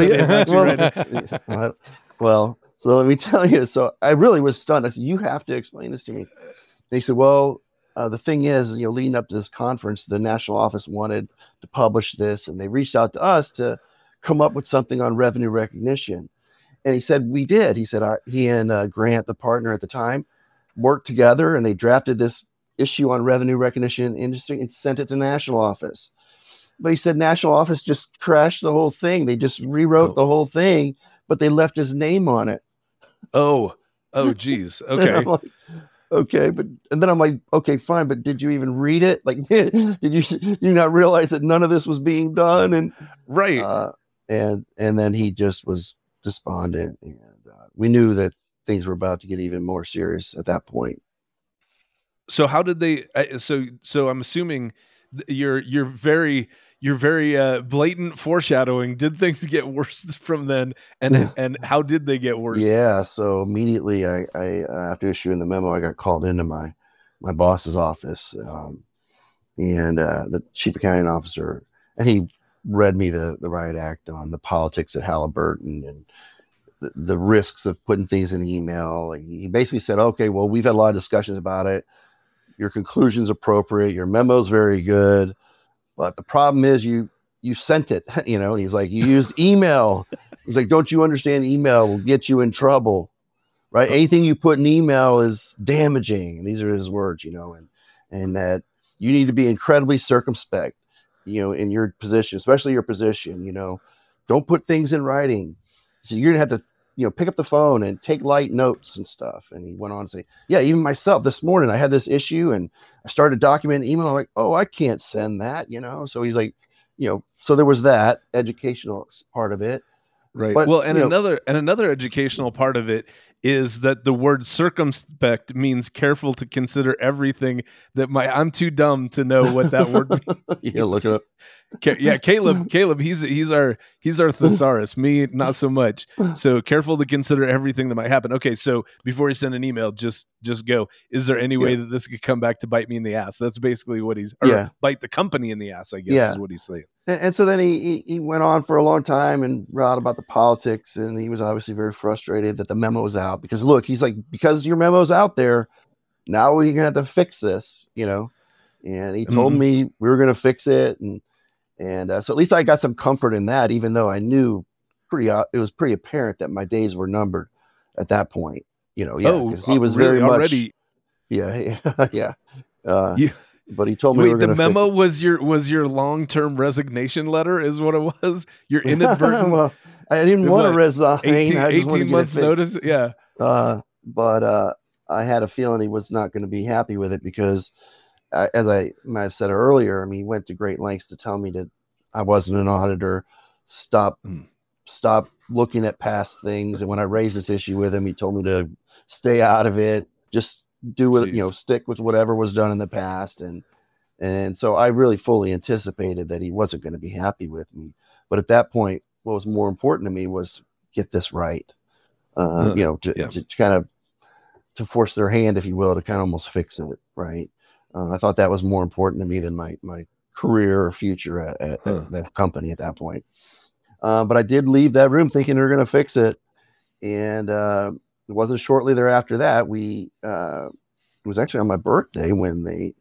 well, so let me tell you. So I really was stunned. I said, you have to explain this to me. They said, well, the thing is, leading up to this conference, the national office wanted to publish this, and they reached out to us to come up with something on revenue recognition? And he said, we did. He said, he and Grant, the partner at the time, worked together and they drafted this issue on revenue recognition industry and sent it to national office. But he said national office just crashed the whole thing. They just rewrote the whole thing, but they left his name on it. Oh, geez. Okay. Like, okay. And then I'm like, okay, fine. But did you even read it? Like, did you not realize that none of this was being done? And right. And then he just was despondent, and we knew that things were about to get even more serious at that point. So how did they? So I'm assuming you're very blatant foreshadowing. Did things get worse from then? And how did they get worse? Yeah. So immediately, I after issuing the memo, I got called into my boss's office, and the chief accounting officer, and he read me the riot act on the politics at Halliburton and the risks of putting things in email. Like, he basically said, okay, well, we've had a lot of discussions about it. Your conclusion's appropriate. Your memo's very good. But the problem is you sent it, he's like, you used email. He's like, don't you understand email will get you in trouble, right? Anything you put in email is damaging. And these are his words, and that you need to be incredibly circumspect, in your position, especially your position, don't put things in writing. So you're going to have to, pick up the phone and take light notes and stuff. And he went on to say, yeah, even myself this morning, I had this issue and I started documenting email. I'm like, oh, I can't send that, So he's like, so there was that educational part of it. Right. But, well, and another educational part of it is that the word circumspect means careful to consider everything that I'm too dumb to know what that word means. Yeah, look it up. Yeah, Caleb, he's our thesaurus. Me, not so much. So careful to consider everything that might happen. Okay, so before you send an email, just go. Is there any way that this could come back to bite me in the ass? That's basically what bite the company in the ass, I guess, is what he's saying. And so then he went on for a long time and wrote about the politics, and he was obviously very frustrated that the memo was out, because look, he's like, because your memo's out there, now we're gonna have to fix this, and he told me we were gonna fix it, and so at least I got some comfort in that, even though I knew it was pretty apparent that my days were numbered at that point, because he was really, very much already. Yeah. But he told me the memo was your long-term resignation letter, is what it was. Your inadvertent. Well, I didn't want to resign. 18 months notice. Yeah. But I had a feeling he was not going to be happy with it, because as I might have said earlier, he went to great lengths to tell me that I wasn't an auditor. Stop looking at past things. And when I raised this issue with him, he told me to stay out of it. Just do it, stick with whatever was done in the past. And so I really fully anticipated that he wasn't going to be happy with me. But at that point, what was more important to me was to get this right. To kind of, to force their hand, if you will, to kind of almost fix it. Right. I thought that was more important to me than my career or future at that company at that point. But I did leave that room thinking they were going to fix it. And it wasn't shortly thereafter that it was actually on my birthday when they,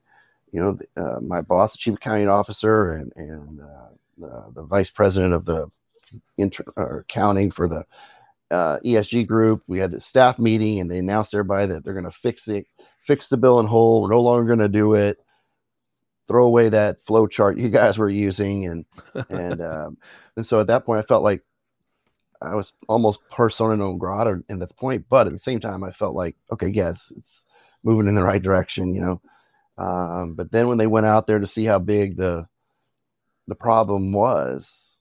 my boss, the chief accounting officer, and the vice president of the accounting for the ESG group, we had the staff meeting, and they announced to everybody that they're going to fix the bill in whole. We're no longer going to do it. Throw away that flow chart you guys were using. And so at that point, I felt like I was almost persona non grata at that point. But at the same time, I felt like, okay, yes, it's moving in the right direction, But then when they went out there to see how big the problem was,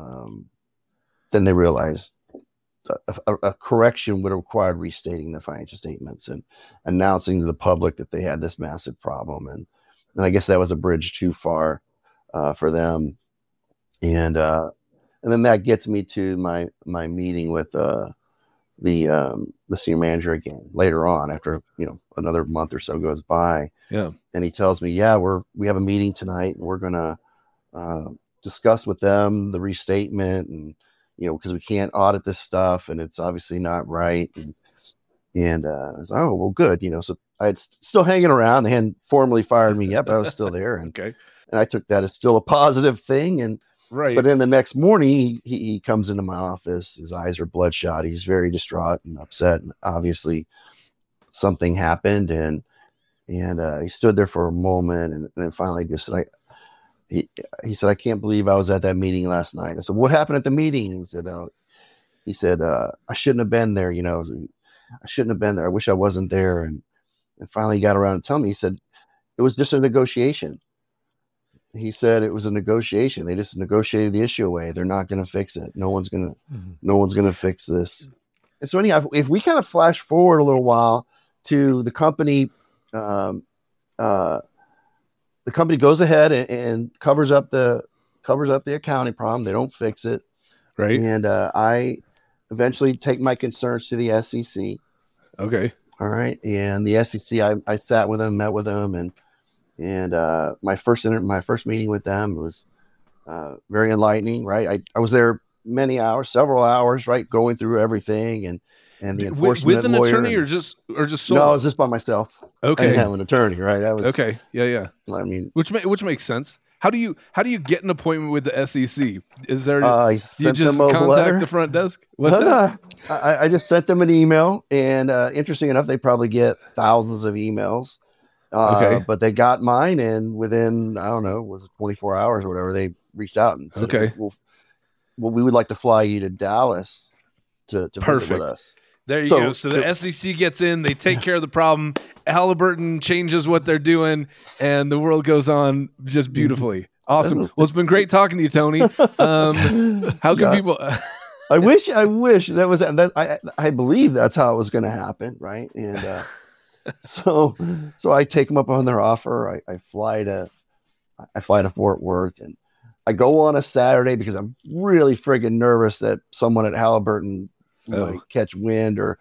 then they realized a correction would have required restating the financial statements and announcing to the public that they had this massive problem. And I guess that was a bridge too far for them. And then that gets me to my meeting with the senior manager again later on, after another month or so goes by. Yeah. And he tells me, we have a meeting tonight, and we're gonna discuss with them the restatement, and because we can't audit this stuff, and it's obviously not right. And I was like, oh, well, good. So I had still hanging around. They hadn't formally fired me yet, but I was still there. And, okay. And I took that as still a positive thing. And Right. But then the next morning, he comes into my office. His eyes are bloodshot. He's very distraught and upset. And obviously, something happened, and he stood there for a moment, and then finally just said, he said, "I can't believe I was at that meeting last night." I said, "What happened at the meeting?" He said, "I shouldn't have been there. I shouldn't have been there. I wish I wasn't there." And finally, he got around to tell me. He said, "It was just a negotiation." He said it was a negotiation. They just negotiated the issue away. They're not going to fix it. No one's going to fix this. And so anyhow, if we kind of flash forward a little while to the company, the company goes ahead and covers up the accounting problem. They don't fix it. Right. And I eventually take my concerns to the SEC. Okay. All right. And the SEC, I sat with them, met with them, and my first meeting with them was very enlightening, right? I was there several hours, right, going through everything, and the enforcement with an lawyer attorney or just solo? No, I was just by myself. Okay, I didn't have an attorney, right? I was okay, yeah. I mean, which makes sense. How do you get an appointment with the SEC? Is there I you sent just them a contact letter. the front desk? What's that? No, I just sent them an email, and interesting enough, they probably get thousands of emails. Okay. But they got mine, and within, I don't know, was it 24 hours or whatever, they reached out and said, Okay. well, we would like to fly you to Dallas to visit with us. There you go. So the SEC gets in, they take care of the problem. Halliburton changes what they're doing, and the world goes on just beautifully. Awesome. Well, it's been great talking to you, Tony. How can people? I wish that was that. I believe that's how it was going to happen, right? And so I take them up on their offer. I fly to Fort Worth, and I go on a Saturday because I'm really friggin' nervous that someone at Halliburton might catch wind or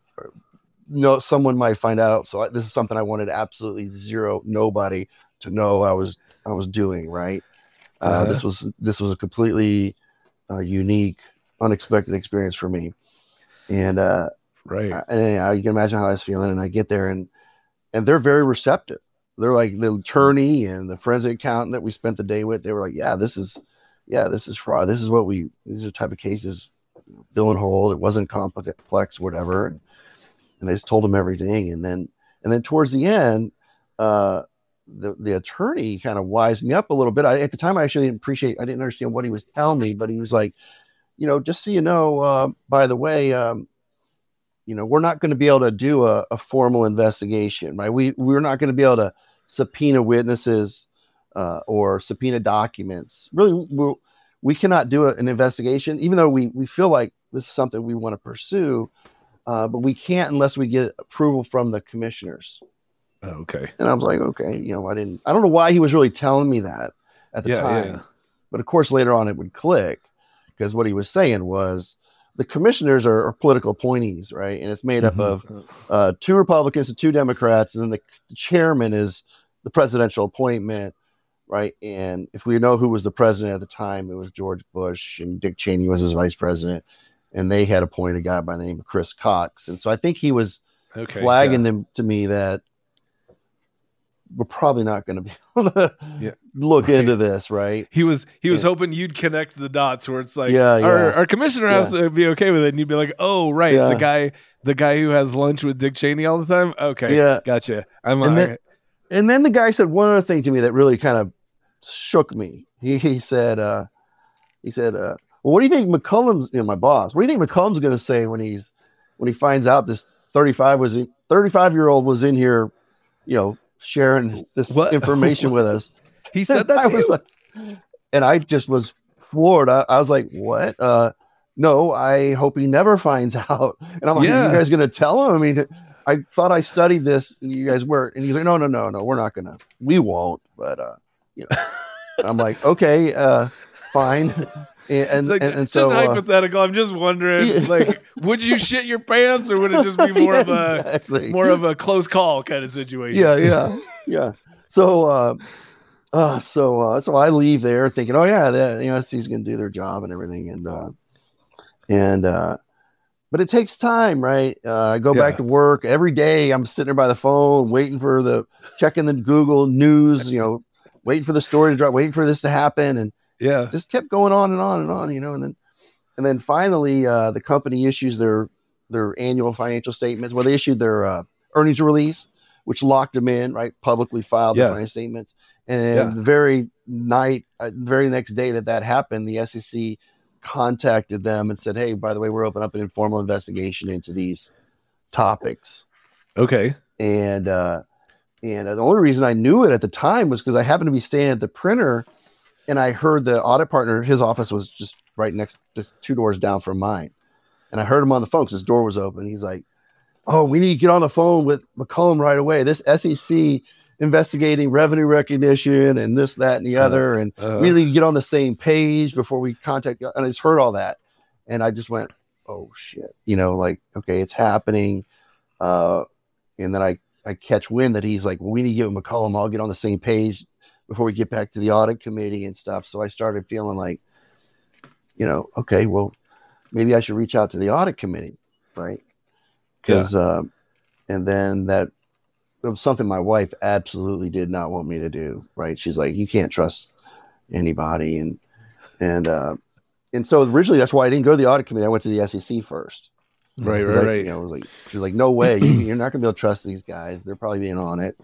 someone might find out. So this is something I wanted absolutely nobody to know I was doing, right. This was a completely unique, unexpected experience for me. And right. You can imagine how I was feeling. And I get there, and they're very receptive. They're like the attorney and the forensic accountant that we spent the day with. They were like, this is fraud. These are the type of cases, bill and hold. It wasn't complex, whatever. And I just told them everything. And then towards the end, the attorney kind of wised me up a little bit. At the time, I actually I didn't understand what he was telling me, but he was like, just so you know, by the way, we're not going to be able to do a formal investigation, right? We're not going to be able to subpoena witnesses or subpoena documents. Really, we cannot do an investigation, even though we feel like this is something we want to pursue, but we can't unless we get approval from the commissioners. Okay. And I was like, okay, I don't know why he was really telling me that at the time, yeah. But of course later on it would click, because what he was saying was the commissioners are political appointees, right? And it's made up of 2 Republicans and 2 Democrats, and then the chairman is the presidential appointment, right? And if we know who was the president at the time, it was George Bush, and Dick Cheney was his vice president, and they had appointed a guy by the name of Chris Cox. And so I think he was flagging them to me that we're probably not going to be able to look into this, right? He was hoping you'd connect the dots where it's like, Yeah. Our commissioner has to be okay with it, and you'd be like, oh, right, the guy who has lunch with Dick Cheney all the time. Okay, gotcha. And then the guy said one other thing to me that really kind of shook me. He said, well, what do you think McCollum's, my boss, what do you think McCollum's going to say when he finds out this 35-year-old was in here, sharing this information with us? He said that to you? And I just was floored. I was like, what? No, I hope he never finds out. And I'm like, are you guys going to tell him? I mean, I thought I studied this, and you guys were. And he's like, no, we're not going to. We won't. But, I'm like, okay, fine. And so just hypothetical. I'm just wondering, would you shit your pants, or would it just be more of a close call kind of situation? Yeah. So I leave there thinking, SEC's going to do their job and everything, but it takes time, right? I go back to work every day. I'm sitting there by the phone, checking the Google News, waiting for the story to drop, waiting for this to happen, Yeah. just kept going on and on and on, and then finally the company issues their annual financial statements. Well, they issued their earnings release, which locked them in, right? Publicly filed the financial statements. And the very next day that happened, the SEC contacted them and said, "Hey, by the way, we're opening up an informal investigation into these topics." Okay. And the only reason I knew it at the time was because I happened to be standing at the printer, and I heard the audit partner. His office was just right next, just 2 doors down from mine, and I heard him on the phone because his door was open. He's like, "Oh, we need to get on the phone with McCollum right away. This SEC investigating revenue recognition and this, that, and the other, and we need to get on the same page before we contact you." And I just heard all that, and I just went, "Oh shit," like, okay, it's happening. And then I catch wind that he's like, "Well, we need to get with McCollum. I'll get on the same page before we get back to the audit committee and stuff." So I started feeling like, okay, well, maybe I should reach out to the audit committee, right? Because, and then that was something my wife absolutely did not want me to do, right? She's like, "You can't trust anybody," and so originally that's why I didn't go to the audit committee. I went to the SEC first. Right. It was like, she's like, "No way, you're not gonna be able to trust these guys. They're probably being on it."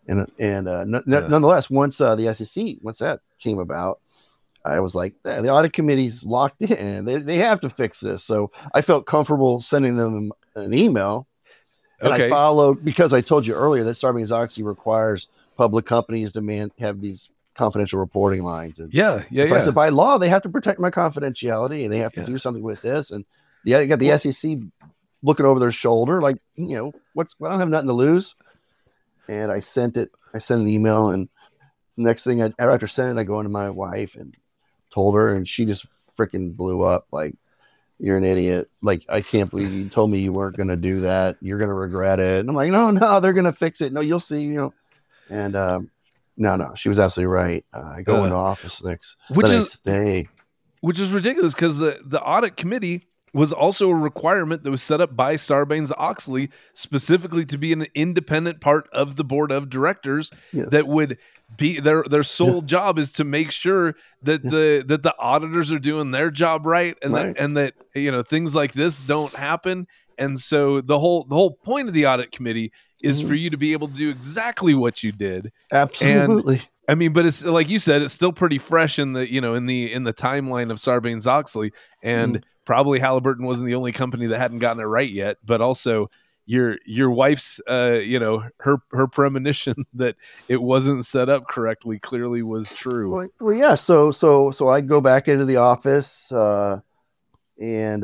Nonetheless, once the SEC, once that came about, I was like, the audit committee's locked in. They have to fix this. So I felt comfortable sending them an email. And I followed, because I told you earlier that Sarbanes-Oxley requires public companies to have these confidential reporting lines. And so I said, by law, they have to protect my confidentiality, and they have to do something with this. And you got the SEC looking over their shoulder, like, I don't have nothing to lose. And I sent an email, and next thing after sending it, I go into my wife and told her, and she just freaking blew up like, "You're an idiot. Like, I can't believe you told me you weren't going to do that. You're going to regret it." And I'm like, no, they're going to fix it. No, you'll see, And no, she was absolutely right. I go into office the next day. Which is ridiculous, because the audit committee was also a requirement that was set up by Sarbanes-Oxley specifically to be an independent part of the board of directors that would be their sole job is to make sure that the auditors are doing their job right, and that things like this don't happen. And so the whole point of the audit committee is for you to be able to do exactly what you did. Absolutely. And, I mean, but it's like you said, it's still pretty fresh in the in the timeline of Sarbanes-Oxley, and probably Halliburton wasn't the only company that hadn't gotten it right yet. But also your wife's her premonition that it wasn't set up correctly clearly was true. Well, yeah. So I go back into the office, and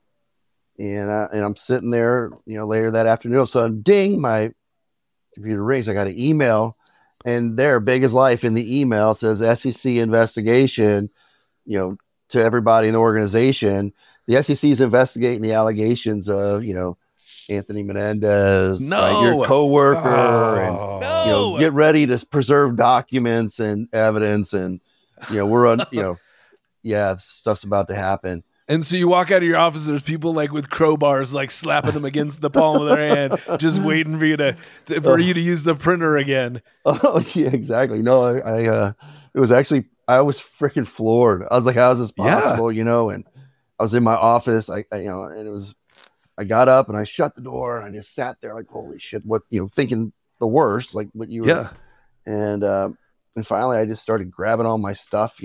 I'm sitting there, later that afternoon. So ding, my computer rings. I got an email. And there, big as life in the email, it says SEC investigation, to everybody in the organization. The SEC is investigating the allegations of, Anthony Menendez, your coworker, and get ready to preserve documents and evidence, and we're on, stuff's about to happen. And so you walk out of your office, there's people like with crowbars, like slapping them against the palm of their hand, just waiting for you to use the printer again. Oh yeah, exactly. No, it was actually, I was freaking floored. I was like, how is this possible? And I was in my office, and it was, I got up and I shut the door and I just sat there like, holy shit, what, thinking the worst, like what you were. And finally I just started grabbing all my stuff,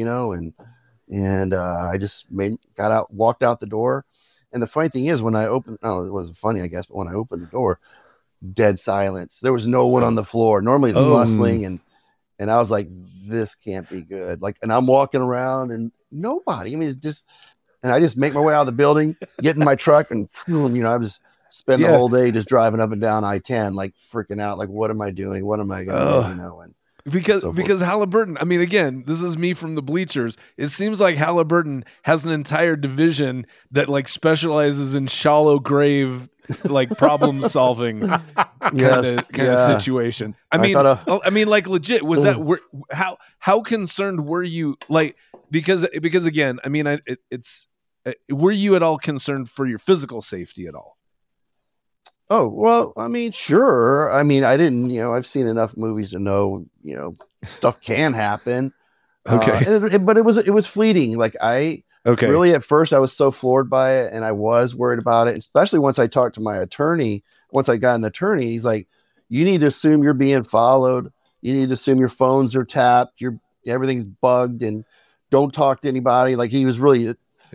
and I just walked out the door. And the funny thing is, when I opened, it wasn't funny, I guess, but when I opened the door, dead silence. There was no one on the floor. Normally it's bustling, and I was like, this can't be good. Like, and I'm walking around and nobody. I mean, it's just, and I just make my way out of the building, get in my truck, and I just spend the whole day just driving up and down I-10, like freaking out, like, what am I doing? What am I going to do? And because Halliburton, I mean, again, this is me from the bleachers. It seems like Halliburton has an entire division that like specializes in shallow grave, like problem solving kind of situation. I mean, like legit. Was that how concerned were you? Like because again, I mean, were you at all concerned for your physical safety at all? Oh, well, I mean, sure. I mean, I didn't, I've seen enough movies to know, stuff can happen. Okay. But it was fleeting. Like really at first I was so floored by it, and I was worried about it, especially once I talked to my attorney. Once I got an attorney, he's like, you need to assume you're being followed. You need to assume your phones are tapped. Everything's bugged, and don't talk to anybody. Like he was really,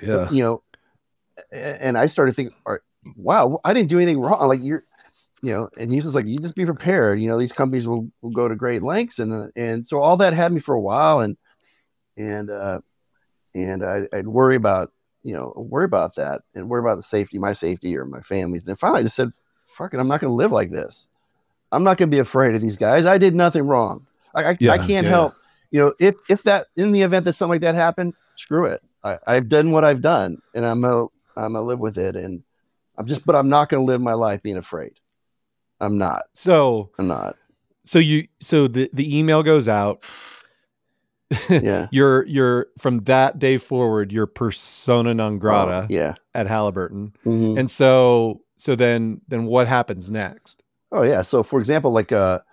and I started thinking, wow, I didn't do anything wrong. Like and he's just like, you just be prepared. These companies will go to great lengths. And so all that had me for a while. And I'd worry about that and worry about my safety or my family's. And then finally I just said, fuck it, I'm not going to live like this. I'm not going to be afraid of these guys. I did nothing wrong. I can't help, if that, in the event that something like that happened, screw it. I've done what I've done, and I'm gonna live with it. And but I'm not going to live my life being afraid. I'm not. So the email goes out. Yeah. You're from that day forward, you're persona non grata at Halliburton. Mm-hmm. And so then what happens next? Oh yeah. So for example, like,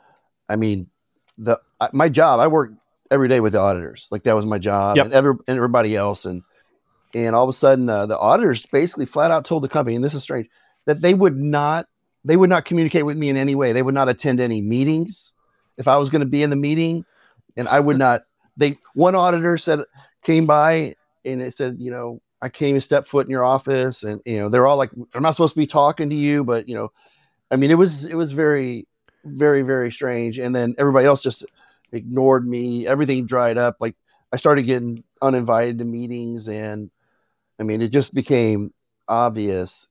my job, I work every day with the auditors. Like that was my job. Yep. And everybody else. And all of a sudden the auditors basically flat out told the company, and this is strange, that they would not communicate with me in any way. They would not attend any meetings if I was going to be in the meeting, and I would not. One auditor came by and it said, I can't even step foot in your office. And, they're all like, I'm not supposed to be talking to you, but, it was very, very, very strange. And then everybody else just ignored me. Everything dried up. Like I started getting uninvited to meetings, and it just became obvious.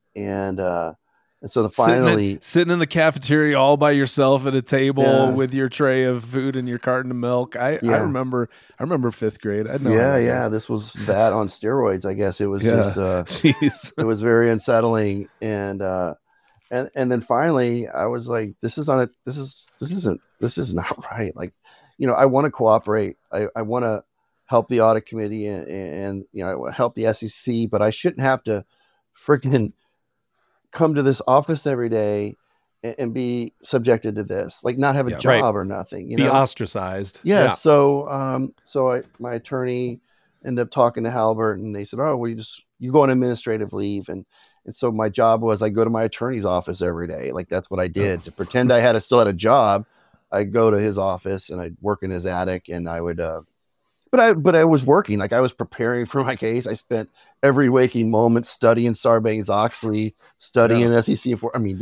And so finally sitting in the cafeteria all by yourself at a table with your tray of food and your carton of milk. I remember 5th grade. I know. This was that on steroids. I guess it was just, it was very unsettling. And then finally I was like, this isn't right. Like, I want to cooperate. I want to help the audit committee and help the SEC, but I shouldn't have to freaking come to this office every day and be subjected to this, like not have a job or nothing, be ostracized. Yeah. So my attorney ended up talking to Halliburton, and they said, oh, well, you go on administrative leave. And so my job was, I go to my attorney's office every day. Like that's what I did to pretend I still had a job. I'd go to his office and I'd work in his attic, and I would, but I was working. Like I was preparing for my case. I spent every waking moment studying Sarbanes-Oxley, studying SEC.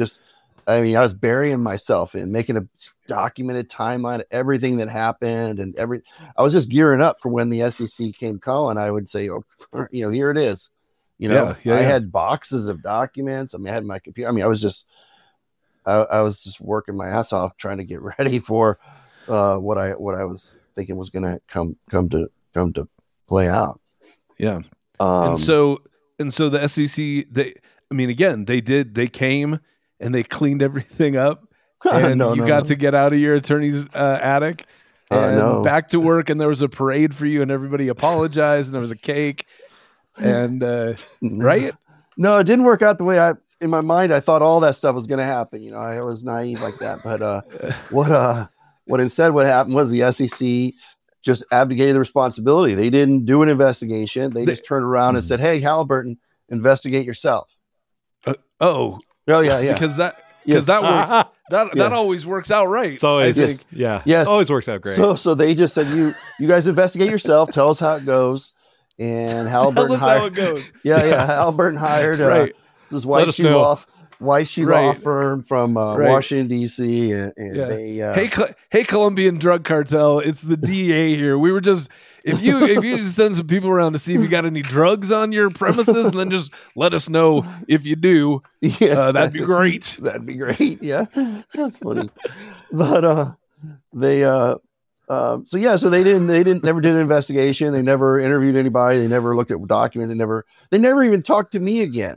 I was burying myself in making a documented timeline of everything that happened, and I was just gearing up for when the SEC came calling. I would say, here it is. I had boxes of documents. I had my computer. I was just working my ass off trying to get ready for what I was thinking was going to come to play out. Yeah. And so the SEC, they came and they cleaned everything up, and you got to get out of your attorney's attic and back to work. And there was a parade for you, and everybody apologized, and there was a cake, and right? No, it didn't work out the way in my mind, I thought all that stuff was going to happen. I was naive like that, but what instead what happened was the SEC just abdicated the responsibility. They didn't do an investigation. They just turned around and said, hey, Halliburton, investigate yourself. Yeah. Because that works. That always works out right. It's always, always works out great. So they just said, you guys investigate yourself. Tell us how it goes. And Halliburton how it goes. Halliburton hired this white shoe law firm from Washington D.C. and they hey Colombian drug cartel, it's the DEA here. We were just if you just send some people around to see if you got any drugs on your premises, and then just let us know if you do. That'd be great. That'd be great. Yeah, that's funny. But so they never did an investigation. They never interviewed anybody. They never looked at documents. They never even talked to me again.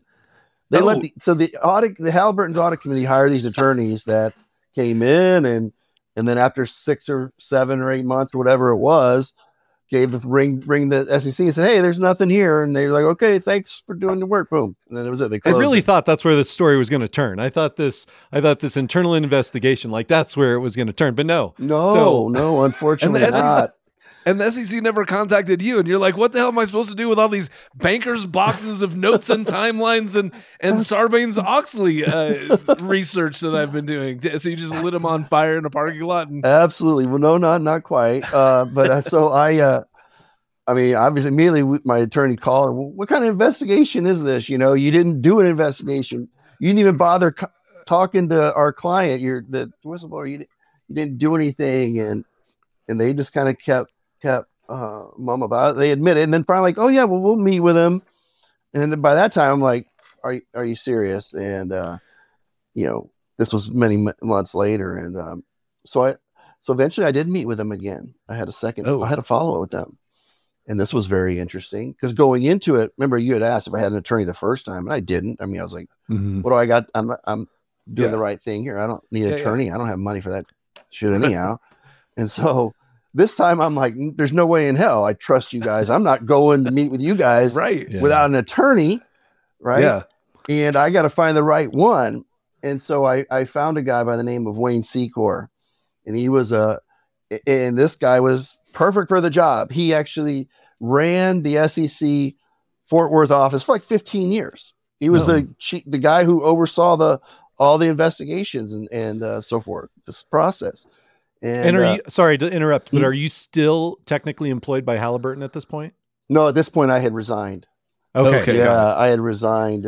The Halliburton's audit committee hired these attorneys that came in and then after 6 or 7 or 8 months or whatever it was, gave the ring the SEC and said, hey, there's nothing here. And they're like, okay, thanks for doing the work. Boom. And then it was it. They closed it. Thought that's where the story was going to turn. I thought this internal investigation, like that's where it was going to turn, but no, unfortunately not. And the SEC never contacted you, and you're like, "What the hell am I supposed to do with all these bankers' boxes of notes and timelines and Sarbanes-Oxley research that I've been doing?" So you just lit them on fire in a parking lot. And Absolutely. Well, no, not quite. So I mean, obviously, immediately my attorney called. Well, what kind of investigation is this? You know, you didn't do an investigation. You didn't even bother talking to our client. You're the whistleblower. You didn't do anything, and they just kind of kept mum about it. They admitted, and then finally, like, oh yeah, well, we'll meet with him. And then by that time, I'm like, are you serious? And this was many months later, and so eventually I did meet with him again. I had I had a follow up with them. And this was very interesting because going into it, remember you had asked if I had an attorney the first time, and I didn't. I mean, I was like, what do I got? I'm doing the right thing here. I don't need an attorney. I don't have money for that shit anyhow. And so this time I'm like, there's no way in hell I trust you guys. I'm not going to meet with you guys without an attorney. Right. Yeah. And I got to find the right one. And so I found a guy by the name of Wayne Secor, and he was and this guy was perfect for the job. He actually ran the SEC Fort Worth office for like 15 years. He was the guy who oversaw all the investigations and so forth, this process. And are you, sorry to interrupt, but are you still technically employed by Halliburton at this point? No, at this point I had resigned. Okay. Yeah, I had resigned.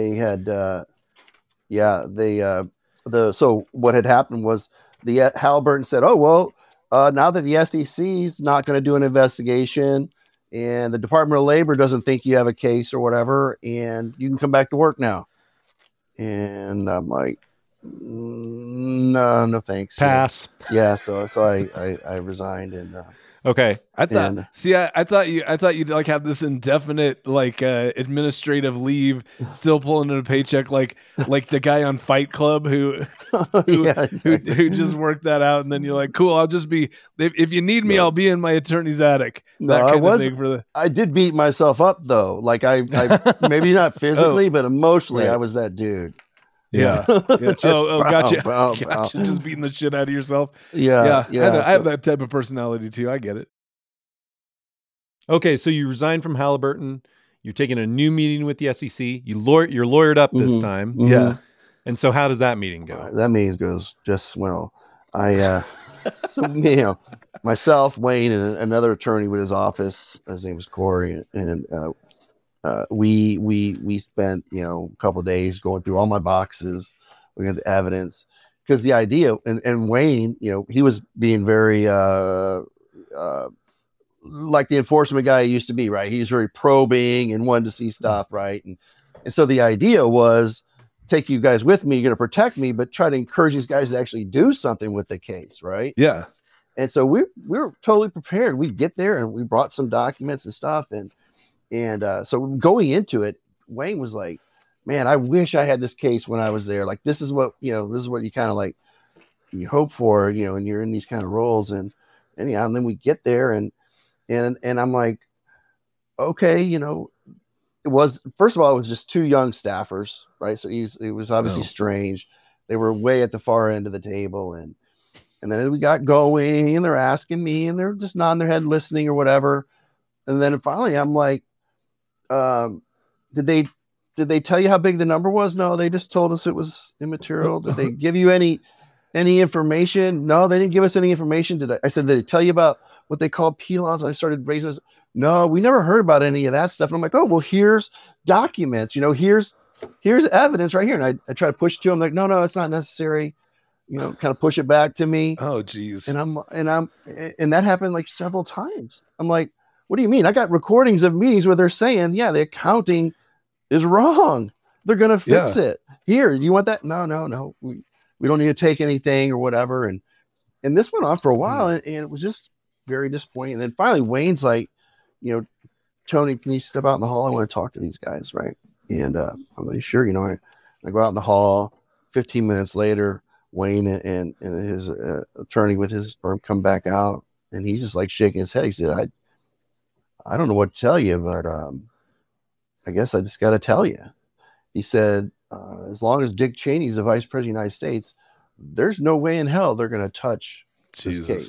So what had happened was the Halliburton said, oh, well, now that the SEC's not going to do an investigation and the Department of Labor doesn't think you have a case or whatever, and you can come back to work now. And I'm like, no thanks. Pass. Yeah. So I resigned and, okay. I thought you'd like have this indefinite like administrative leave, still pulling in a paycheck like the guy on Fight Club who just worked that out, and then you're like, cool, I'll just be if you need me, I'll be in my attorney's attic. I did beat myself up though. Like I maybe not physically, but emotionally, I was that dude. Yeah. Gotcha. Just beating the shit out of yourself. Yeah. I have that type of personality too. I get it. Okay, so you resigned from Halliburton. You're taking a new meeting with the SEC. You're lawyered up this time. Mm-hmm. Yeah. And so how does that meeting go? That meeting goes just well. Myself, Wayne, and another attorney with his office, his name was Corey, and we spent a couple of days going through all my boxes, looking at the evidence, because the idea and Wayne, he was being very like the enforcement guy he used to be, right? He was very probing and wanted to see stuff, right? And so the idea was take you guys with me, you're going to protect me, but try to encourage these guys to actually do something with the case, right? Yeah. And so we were totally prepared. We get there and we brought some documents and stuff, and so going into it, Wayne was like, man, I wish I had this case when I was there. Like, this is what you kind of like, you hope for, and you're in these kind of roles. And then we get there and I'm like, okay, it was, first of all, it was just two young staffers, right? So it was obviously strange. They were way at the far end of the table. And then we got going and they're asking me and they're just nodding their head, listening or whatever. And then finally I'm like, did they tell you how big the number was? No, they just told us it was immaterial. Did they give you any information? No, they didn't give us any information. I said, did they tell you about what they call peel-offs? I started raising this. No, we never heard about any of that stuff. And I'm like, oh, well, here's documents, here's evidence right here. And I try to push it to them. Like, no, it's not necessary. Kind of push it back to me. Oh, geez. And that happened like several times. I'm like, what do you mean? I got recordings of meetings where they're saying, the accounting is wrong. They're going to fix it. Here, you want that? No. We don't need to take anything or whatever. And this went on for a while and it was just very disappointing. And then finally Wayne's like, Tony, can you step out in the hall? I want to talk to these guys. Right. And I'm like, sure. I go out in the hall. 15 minutes later, Wayne and his attorney with his firm come back out and he's just like shaking his head. He said, I don't know what to tell you, but I guess I just got to tell you. He said, as long as Dick Cheney's the vice president of the United States, there's no way in hell they're going to touch this case.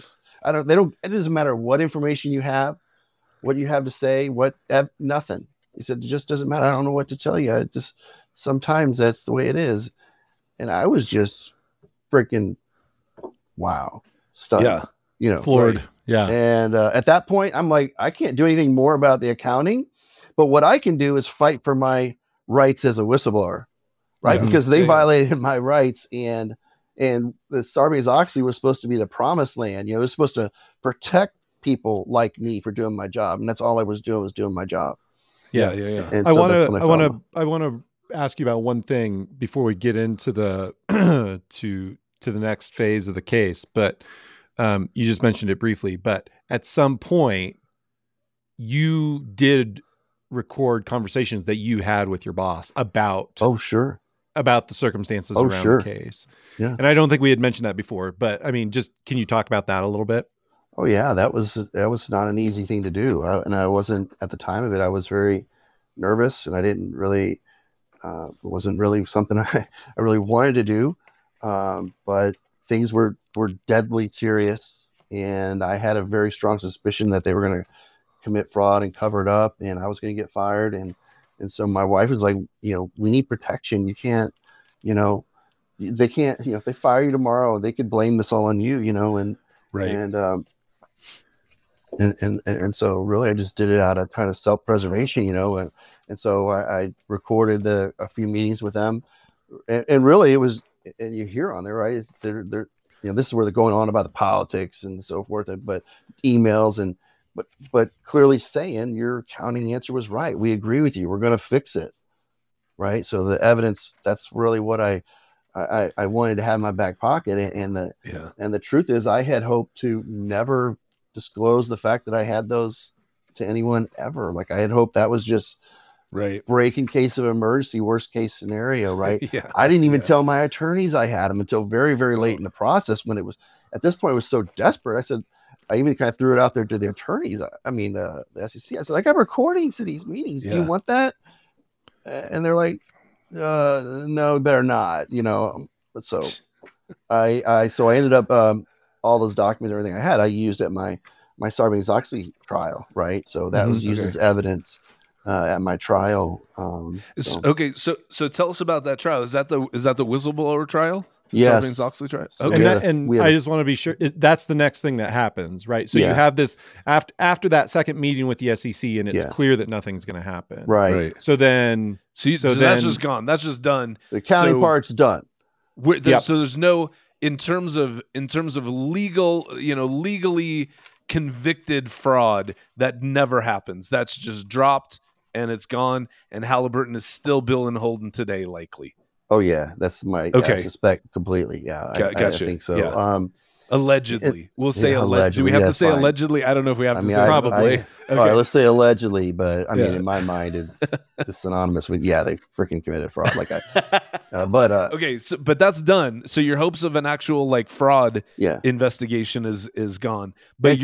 it doesn't matter what information you have, what you have to say, nothing. He said, it just doesn't matter. I don't know what to tell you. It just, sometimes that's the way it is. And I was just freaking, wow. Stunned. Yeah. Floored. Right. Yeah. And at that point, I'm like, I can't do anything more about the accounting, but what I can do is fight for my rights as a whistleblower, right? Mhm. Because they Yeah. violated my rights, and the Sarbanes-Oxley was supposed to be the promised land. It was supposed to protect people like me for doing my job, and that's all I was doing my job. Yeah. And I so want that's when I want to ask you about one thing before we get into the to the next phase of the case. But you just mentioned it briefly. But at some point, you did record conversations that you had with your boss about Oh, sure. about the circumstances Oh, around sure. the case. Yeah. And I don't think we had mentioned that before. But I mean, just can you talk about that a little bit? Oh yeah, that was not an easy thing to do, and I wasn't at the time of it. I was very nervous, and I didn't really, it wasn't really something I really wanted to do. But things were deadly serious, and I had a very strong suspicion that they were going to commit fraud and cover it up, and I was going to get fired. And so my wife was like, we need protection. You can't, they can't, if they fire you tomorrow, they could blame this all on you, and Right. And so really I just did it out of kind of self-preservation, and so I recorded a few meetings with them, and really it was, and you hear on there, right? They're this is where they're going on about the politics and so forth, but emails but clearly saying your accounting answer was right. We agree with you. We're going to fix it. Right. So the evidence, that's really what I wanted to have in my back pocket. And the truth is I had hoped to never disclose the fact that I had those to anyone ever. Like I had hoped that was just Right. break in case of emergency, worst case scenario. Right. Yeah. I didn't even tell my attorneys I had them until very, very late in the process, when it was, at this point, it was so desperate. I said, I even kind of threw it out there to the attorneys. The SEC. I said, I got recordings of these meetings. Do you want that? And they're like, no, better not, So I ended up, all those documents, everything I had, I used at my Sarbanes-Oxley trial. Right. So that was used as evidence at my trial. Okay. So tell us about that trial. Is that the whistleblower trial? Yes. Sarbanes-Oxley trial. So Okay. I just want to be sure that's the next thing that happens, right? So you have this after that second meeting with the SEC, and it's clear that nothing's going to happen, right. So then, so that's just gone. That's just done. The counting part's done. So there's no, in terms of legal, legally convicted fraud, that never happens. That's just dropped and it's gone. And Halliburton is still billing Holden today, likely. Oh yeah, that's my. Okay. I suspect completely. Yeah, Gotcha. I think so. Yeah. Allegedly, we'll say allegedly. Do we have to say fine. allegedly? I don't know if we have to say probably. Okay. All right, let's say allegedly, but I mean, in my mind, it's synonymous with they freaking committed fraud. Like okay, so but that's done. So your hopes of an actual fraud investigation is gone. But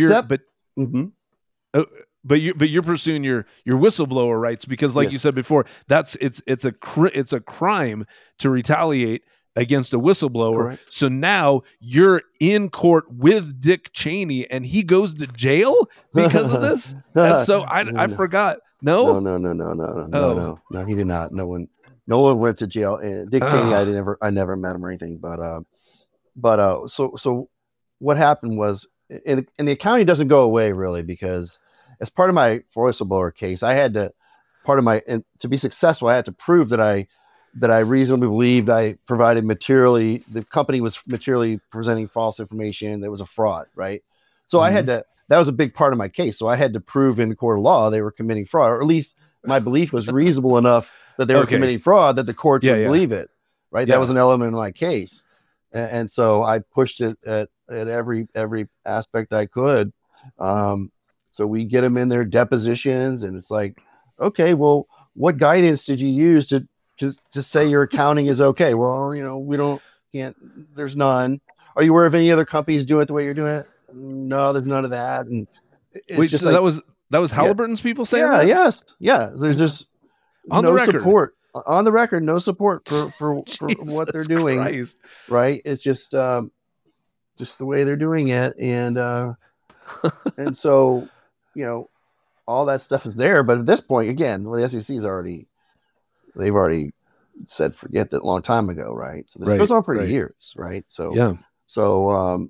But you're pursuing your whistleblower rights, because you said before, it's a crime to retaliate against a whistleblower. Correct. So now you're in court with Dick Cheney, and he goes to jail because of this. So I forgot. No, he did not. No one went to jail. Dick Cheney, I never met him or anything. But so what happened was, and the accounting doesn't go away really, because as part of my whistleblower case, I had to, to be successful, I had to prove that I reasonably believed I provided the company was materially presenting false information. There was a fraud, right? So I had to, that was a big part of my case. So I had to prove in court of law they were committing fraud, or at least my belief was reasonable enough that they were committing fraud that the courts would believe it, right? That was an element in my case. And so I pushed it at every aspect I could. So we get them in their depositions, and it's like, okay, well, what guidance did you use to say your accounting is okay? Well, there's none. Are you aware of any other companies doing it the way you're doing it? No, there's none of that. And wait, so that was Halliburton's people saying that? Yes. Yeah. There's just no support on the record, no support for what they're doing. Christ. Right. It's just the way they're doing it. And And so, all that stuff is there. But at this point, again, the SEC's they've already said forget that a long time ago, right? So this goes on for years, right? So so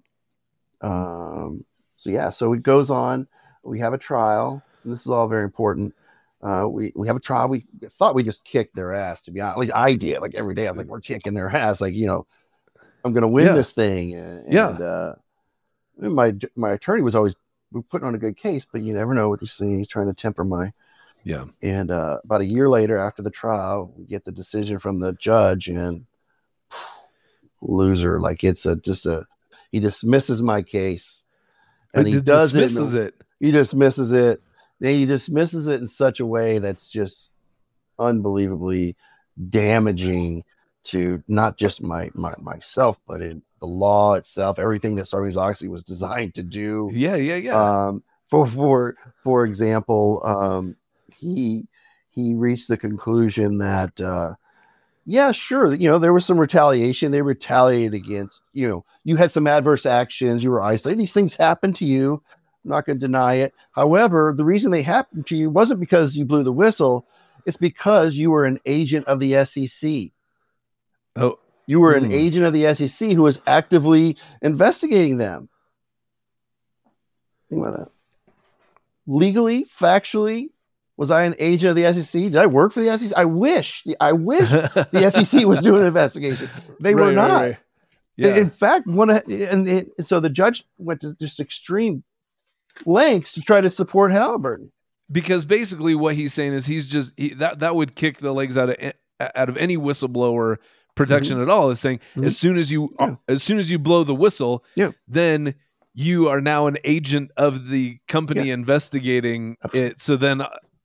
it goes on. We have a trial, and this is all very important. We have a trial. We thought we just kicked their ass, to be honest. At least I did. Like every day, I was like, we're kicking their ass. Like, I'm going to win this thing. And my attorney was always putting on a good case, but you never know with these things. He's trying to temper my. Yeah. And about a year later, after the trial, we get the decision from the judge, and loser. Like it's he dismisses my case, and he dismisses it. He dismisses it. Then he dismisses it in such a way that's just unbelievably damaging to not just myself, but in the law itself, everything that Sarbanes-Oxley was designed to do. Yeah. For example, he reached the conclusion that sure, there was some retaliation. They retaliated against, you had some adverse actions, you were isolated. These things happened to you. I'm not going to deny it. However, the reason they happened to you wasn't because you blew the whistle. It's because you were an agent of the SEC. Oh, you were an agent of the SEC who was actively investigating them. Think about that. Legally, factually, was I an agent of the SEC? Did I work for the SEC? I wish the SEC was doing an investigation. They were not. Right. Yeah. In fact, so the judge went to just extreme lengths to try to support Halliburton. Because basically what he's saying is that would kick the legs out of any whistleblower protection at all. Is saying as soon as you blow the whistle, then you are now an agent of the company investigating it. So then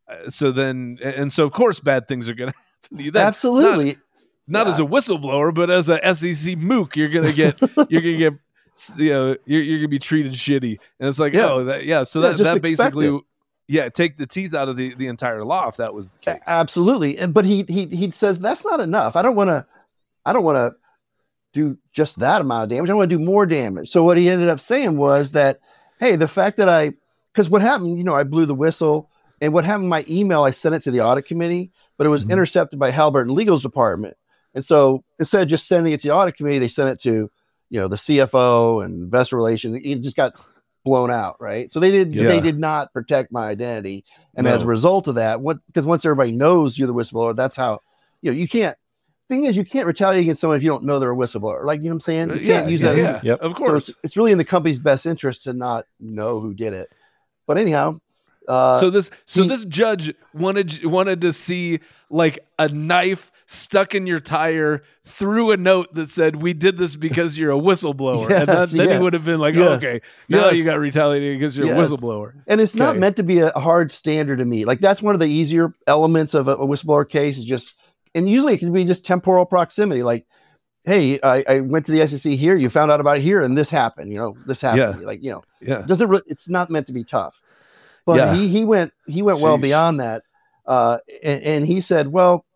of course bad things are going to happen to you. Then, absolutely. Not as a whistleblower, but as a SEC mook, you're gonna get you're gonna be treated shitty. And it's like, So that basically take the teeth out of the entire law if that was the case. Absolutely. But he says that's not enough. I don't want to do just that amount of damage. I want to do more damage. So what he ended up saying was that, hey, the fact that because what happened, I blew the whistle, and what happened in my email, I sent it to the audit committee, but it was intercepted by Halliburton Legal's department. And so instead of just sending it to the audit committee, they sent it to, the CFO and investor relations. It just got blown out. Right. So they did not protect my identity. And as a result of that, because once everybody knows you're the whistleblower, that's how, you can't. Thing is, you can't retaliate against someone if you don't know they're a whistleblower. Like, you know what I'm saying? You can't use that. Yep. Of course. So it's really in the company's best interest to not know who did it. But anyhow, so this judge wanted to see like a knife stuck in your tire through a note that said, "We did this because you're a whistleblower," and then he would have been like, "Okay, now you got retaliated because you're a whistleblower." And it's not meant to be a hard standard to me. Like, that's one of the easier elements of a whistleblower case is just. And usually it can be just temporal proximity. Like, hey, I went to the SEC here. You found out about it here, and this happened. This happened. Like, it's not meant to be tough. But he went well beyond that, and he said, well,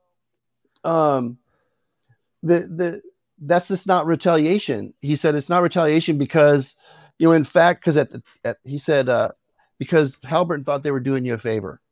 that's just not retaliation. He said it's not retaliation because in fact, because he said because Halliburton thought they were doing you a favor.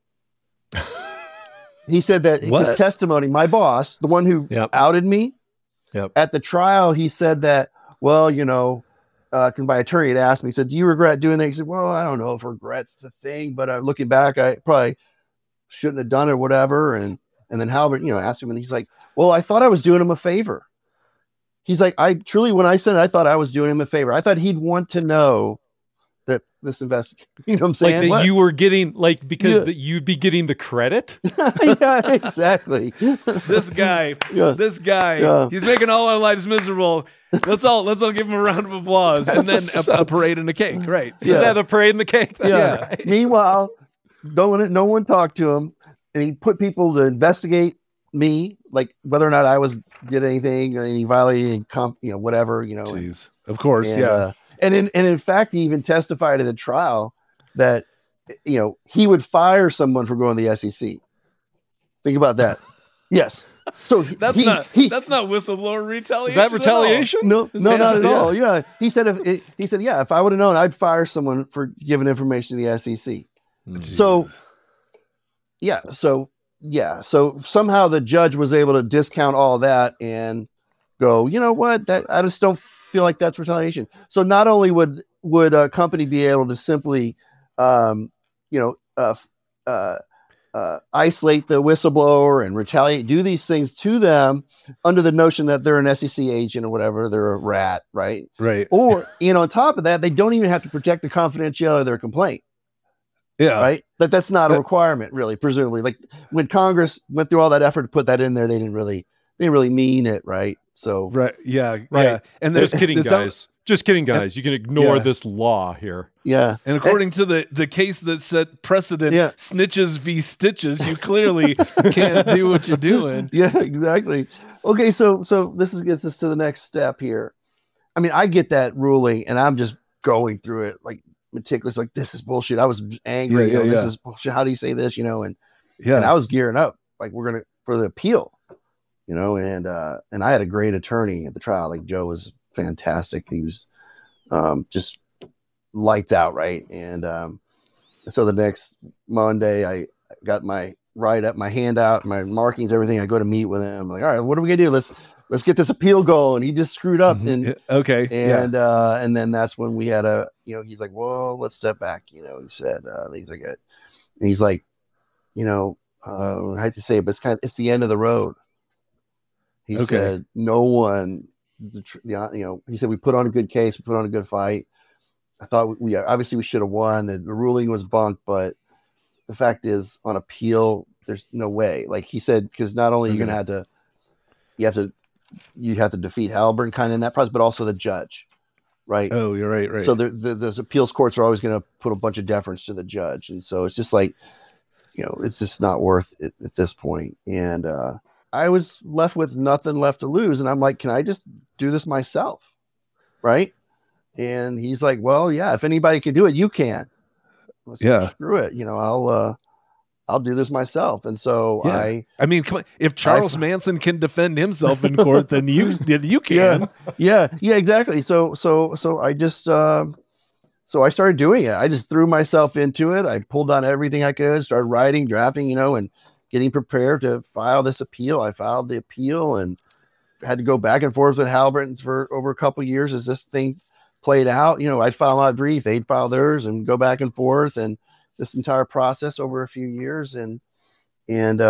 He said that his testimony, my boss, the one who outed me at the trial, he said that, well, because my attorney had asked me, he said, do you regret doing that? He said, well, I don't know if regret's the thing, but looking back, I probably shouldn't have done it or whatever. And then Halliburton, asked him, and he's like, well, I thought I was doing him a favor. He's like, when I said it, I thought I was doing him a favor. I thought he'd want to know that this investigation, you know what I'm saying? Like that you were getting, because that you'd be getting the credit? Yeah, exactly. This guy, he's making all our lives miserable. Let's all give him a round of applause. And then a parade and a cake, right? So the parade and the cake. That's right. Meanwhile, no one talked to him, and he put people to investigate me, like whether or not I did anything, any violating, whatever, Jeez. Of course, And in fact, he even testified at the trial that, he would fire someone for going to the SEC. Think about that. Yes. So That's he, not he, that's not whistleblower retaliation. Is that retaliation? no, Is no, that- not at yeah. all. Yeah, he said if I would have known, I'd fire someone for giving information to the SEC. So so somehow the judge was able to discount all that and go, you know what? That I just don't feel like that's retaliation. So not only would a company be able to simply, isolate the whistleblower and retaliate, do these things to them under the notion that they're an SEC agent or whatever, they're a rat, right? Right. Or on top of that, they don't even have to protect the confidentiality of their complaint. Yeah. Right. That's not a requirement, really, presumably. Like when Congress went through all that effort to put that in there, they didn't really mean it. Right. So, Right. Yeah. Right. Yeah. And Just kidding, this- guys. Just kidding, guys. You can ignore Yeah. this law here. yeah. And according to the case that set precedent, Yeah. snitches v. stitches, you clearly can't do what you're doing. Yeah, exactly. Okay. So gets us to the next step here. I mean, I get that ruling and I'm just going through it like meticulous, like this is bullshit. I was angry. Yeah, This yeah. is bullshit. How do you say this? And Yeah. I was gearing up like we're for the appeal, and I had a great attorney at the trial. Like Joe was fantastic. He was just lights out, right? And so the next Monday I got my write-up, my handout, my markings, everything. I go to meet with him. I'm like, all right, what are we gonna do? Let's get this appeal going. He just screwed up. And Okay. and then that's when we had he's like, well, let's step back. He said, he's like, I hate to say it, but it's the end of the road. He Okay. said, no one, he said, we put on a good case, we put on a good fight. I thought we obviously we should have won. The ruling was bunked, but the fact is on appeal, there's no way. Like he said, because not only you're going to you have to defeat Halliburton kind of in that process, but also the judge, right? Oh, you're right. Right. So those appeals courts are always going to put a bunch of deference to the judge. And so it's just like, it's just not worth it at this point. And I was left with nothing left to lose. And I'm like, can I just do this myself? Right. And he's like, well, yeah, if anybody can do it, you can. Yeah. Screw it. I'll do this myself. And so Yeah. I mean, come on. If Charles Manson can defend himself in court, then you can. Yeah, exactly. So I just, so I started doing it. I just threw myself into it. I pulled on everything I could, started writing, drafting, and getting prepared to file this appeal. I filed the appeal and had to go back and forth with Halliburton for over a couple of years as this thing played out. I'd file my brief, they'd file theirs, and go back and forth, and this entire process over a few years. And then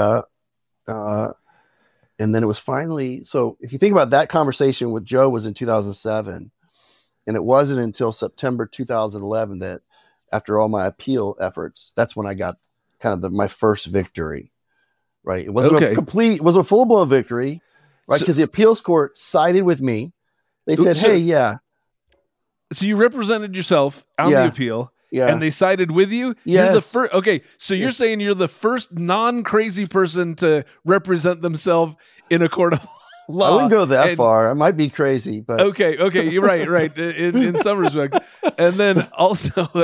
it was finally, so if you think about that conversation with Joe was in 2007, and it wasn't until September 2011 that after all my appeal efforts, that's when I got kind of my first victory, right? It wasn't it was a full blown victory, right? Because the appeals court sided with me. They said, hey, yeah. So you represented yourself on the appeal. Yeah. And they sided with you? Yes. You're the first. Okay. So you're saying you're the first non-crazy person to represent themselves in a court of law. I wouldn't go that far. I might be crazy, but okay. You're right. In some respects. And then also,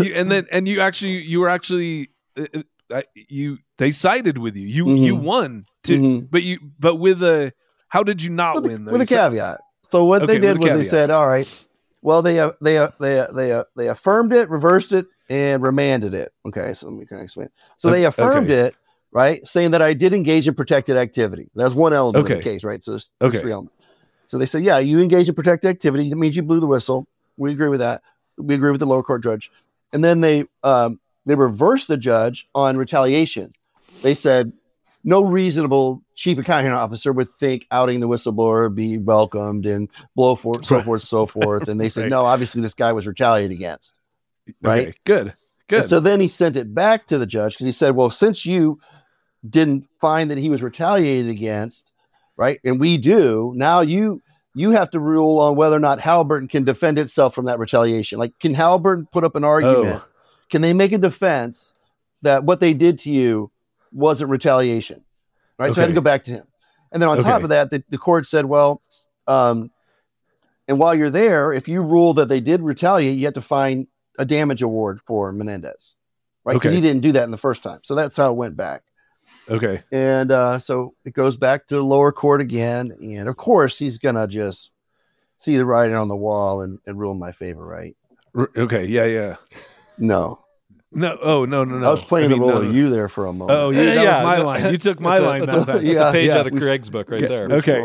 they sided with you. You won but with how did you not win though? With a caveat. So what they did was they said, all right, well, they affirmed it, reversed it, and remanded it. Okay, so let me kind of explain. So they affirmed it, right, saying that I did engage in protected activity. That's one element of the case, right? So there's three elements. So they said, yeah, you engaged in protected activity. That means you blew the whistle. We agree with that. We agree with the lower court judge. And then they reversed the judge on retaliation. They said no reasonable chief accounting officer would think outing the whistleblower would be welcomed and so forth. And they said, no, obviously this guy was retaliated against. Right. Okay, good. And so then he sent it back to the judge because he said, well, since you didn't find that he was retaliated against, right, and we do, now you have to rule on whether or not Halliburton can defend itself from that retaliation. Like, can Halliburton put up an argument? Can they make a defense that what they did to you wasn't retaliation? Right. So I had to go back to him. And then on top of that, the court said, well, and while you're there, if you rule that they did retaliate, you have to find a damage award for Menendez. Right. Because he didn't do that in the first time. So that's how it went back. Okay. And so it goes back to the lower court again. And of course, he's going to just see the writing on the wall and rule in my favor, right? Okay. Yeah. No. No. Oh, no. I was playing the role of you there for a moment. Oh, that was my line. You took my line that time. It's a page out of Craig's book right there. Okay.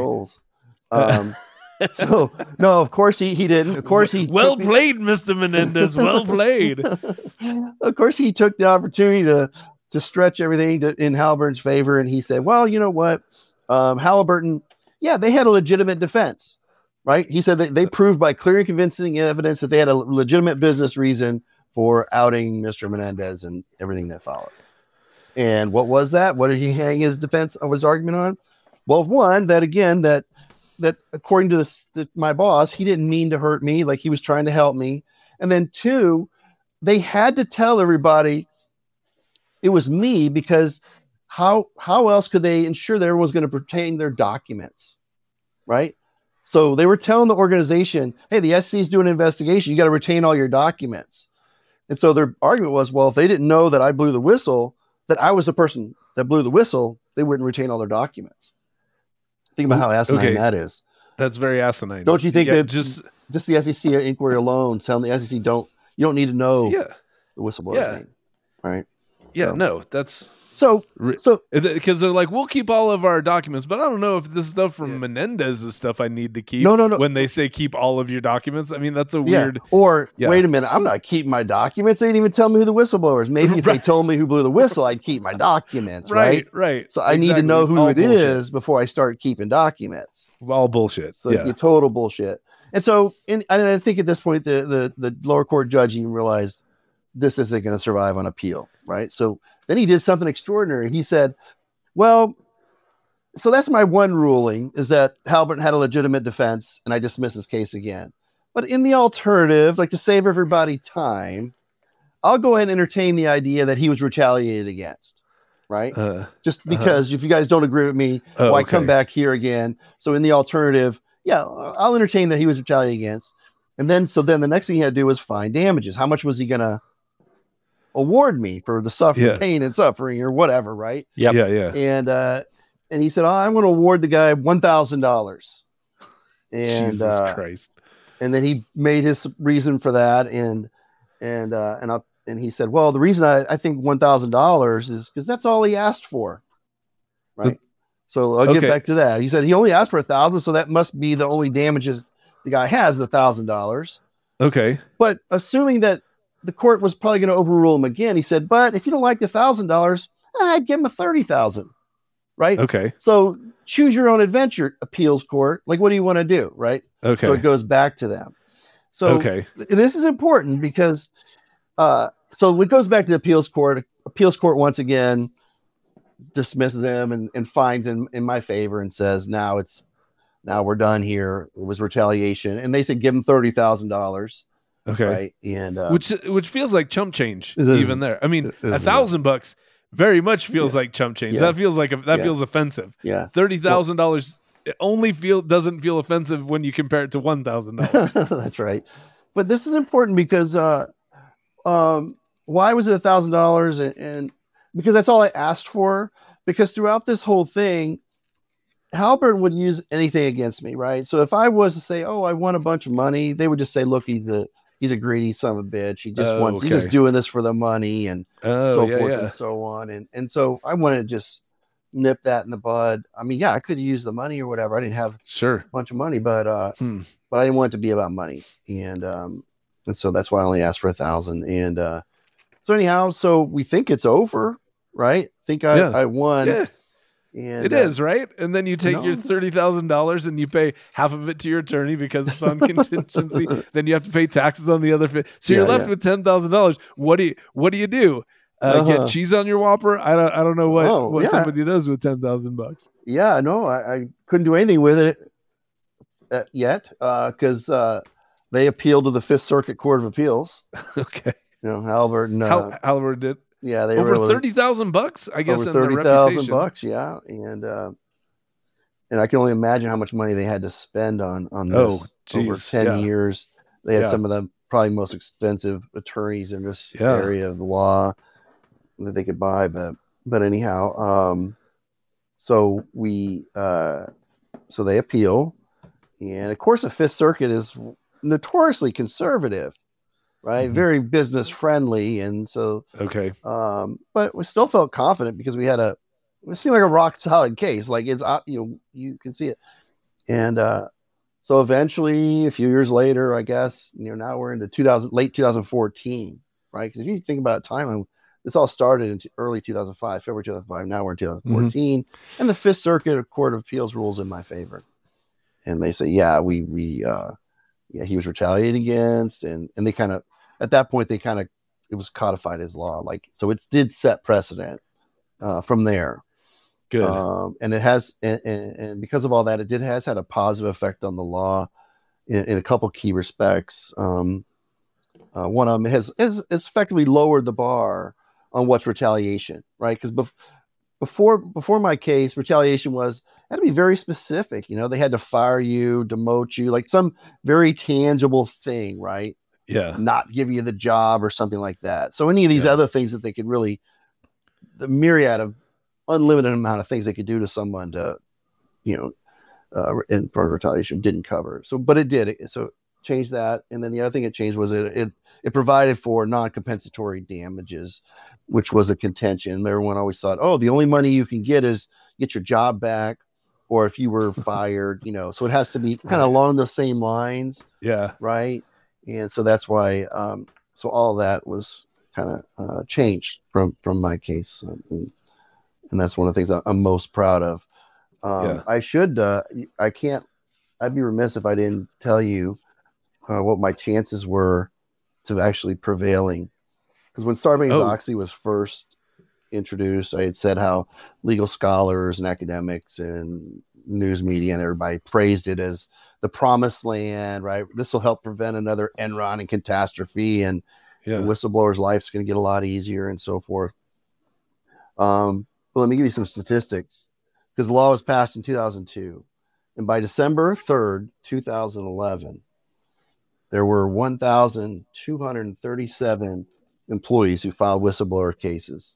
So no, of course he didn't. Of course he well played, Mr. Menendez. Well played. Of course he took the opportunity to stretch everything in Halliburton's favor, and he said, "Well, you know what, Halliburton, yeah, they had a legitimate defense, right?" He said that they proved by clear and convincing evidence that they had a legitimate business reason for outing Mr. Menendez and everything that followed. And what was that? What did he hang his defense of his argument on? Well, one, that again, that according to my boss, he didn't mean to hurt me, like he was trying to help me. And then two, they had to tell everybody it was me, because how else could they ensure that everyone's going to retain their documents, right? So they were telling the organization, hey, the SEC is doing an investigation. You got to retain all your documents. And so their argument was, well, if they didn't know that I blew the whistle, that I was the person that blew the whistle, they wouldn't retain all their documents. Think about how asinine that is. That's very asinine. Don't you think that just the SEC inquiry alone, telling the SEC you don't need to know the whistleblower name, right? Yeah, no, that's so because they're like, we'll keep all of our documents, but I don't know if this stuff from Menendez is stuff I need to keep. No. When they say keep all of your documents, I mean that's a weird. Or wait a minute, I'm not keeping my documents. They didn't even tell me who the whistleblower is. Maybe if they told me who blew the whistle, I'd keep my documents. Right. So I need to know who it is before I start keeping documents. All bullshit. So total bullshit. And so, I think at this point, the lower court judge even realized this isn't going to survive on appeal, right? So then he did something extraordinary. He said, well, so that's my one ruling, is that Halliburton had a legitimate defense and I dismiss his case again. But in the alternative, like to save everybody time, I'll go ahead and entertain the idea that he was retaliated against, right? Just because if you guys don't agree with me, why come back here again? So in the alternative, I'll entertain that he was retaliated against. And then the next thing he had to do was find damages. How much was he going to award me for the pain and suffering or whatever, right? Yeah. And he said, I'm going to award the guy $1,000. And Jesus Christ. And then he made his reason for that, and he said, well, the reason I think $1,000 is because that's all he asked for, right? So I'll get back to that. He said he only asked for $1,000, so that must be the only damages the guy has, $1,000. Okay. But assuming that the court was probably going to overrule him again, he said, but if you don't like the $1,000, I'd give him a $30,000. Right. Okay. So choose your own adventure, appeals court. Like, what do you want to do? Right. Okay. So it goes back to them. So this is important because, so it goes back to the appeals court. Appeals court once again dismisses him and finds in my favor and says, now we're done here. It was retaliation. And they said, give him $30,000. Okay. Right. And which feels like chump change even there. I mean, $1,000 very much feels like chump change. That feels like feels offensive. Yeah. $30,000 only doesn't feel offensive when you compare it to $1,000. That's right. But this is important because why was it $1,000? And because that's all I asked for. Because throughout this whole thing, Halliburton would use anything against me, right? So if I was to say, "Oh, I won a bunch of money," they would just say, "Look, he's a greedy son of a bitch. He just wants. He's just doing this for the money and so forth and so on." And so I wanted to just nip that in the bud. I mean, I could use the money or whatever. I didn't have a bunch of money, but I didn't want it to be about money, and so that's why I only asked for $1,000. And so anyhow, so we think it's over, right? I won. Yeah. And, it is, right? And then you take your $30,000 and you pay half of it to your attorney because it's on contingency. Then you have to pay taxes on the other. So you're left with $10,000. What do you do? Get cheese on your Whopper? I don't know what somebody does with $10,000. Yeah, no, I couldn't do anything with it yet because they appealed to the Fifth Circuit Court of Appeals. Okay, Halliburton. Halliburton did. Yeah, they over $30,000. I guess over $30,000. Yeah, and I can only imagine how much money they had to spend on this over 10 years. They had some of the probably most expensive attorneys in this area of the law that they could buy. But but anyhow, so they appeal, and of course the Fifth Circuit is notoriously conservative, right? Mhm. Very business friendly, and so Okay. but we still felt confident because it seemed like a rock solid case. Like it's you can see it, and so eventually, a few years later, I guess now we're into late 2014, right? Because if you think about time, this all started in early 2005, February 2005. Now we're in 2014, and the Fifth Circuit Court of Appeals rules in my favor, and they say, yeah, he was retaliated against, and they kind of at that point it was codified as law, like so it did set precedent from there. Good. And it has, and because of all that, has had a positive effect on the law in a couple key respects. One of them has effectively lowered the bar on what's retaliation, right? Because before my case, retaliation had to be very specific. They had to fire you, demote you, like some very tangible thing, right? Yeah. Not give you the job or something like that. So any of these other things that they could really, the myriad of unlimited amount of things they could do to someone to, in front of retaliation didn't cover. So, but it did. So changed that. And then the other thing it changed was it provided for non-compensatory damages, which was a contention. Everyone always thought, oh, the only money you can get is get your job back, or if you were fired, so it has to be kind of along the same lines. Yeah. Right. And so that's why, so all of that was kind of changed from my case. And that's one of the things I'm most proud of. I'd be remiss if I didn't tell you what my chances were to actually prevailing. Because when Sarbanes-Oxley was first introduced, I had said how legal scholars and academics and news media and everybody praised it as the promised land, right? This will help prevent another Enron and catastrophe, and the whistleblower's life's going to get a lot easier and so forth. But let me give you some statistics, because the law was passed in 2002. And by December 3rd, 2011, there were 1,237 employees who filed whistleblower cases.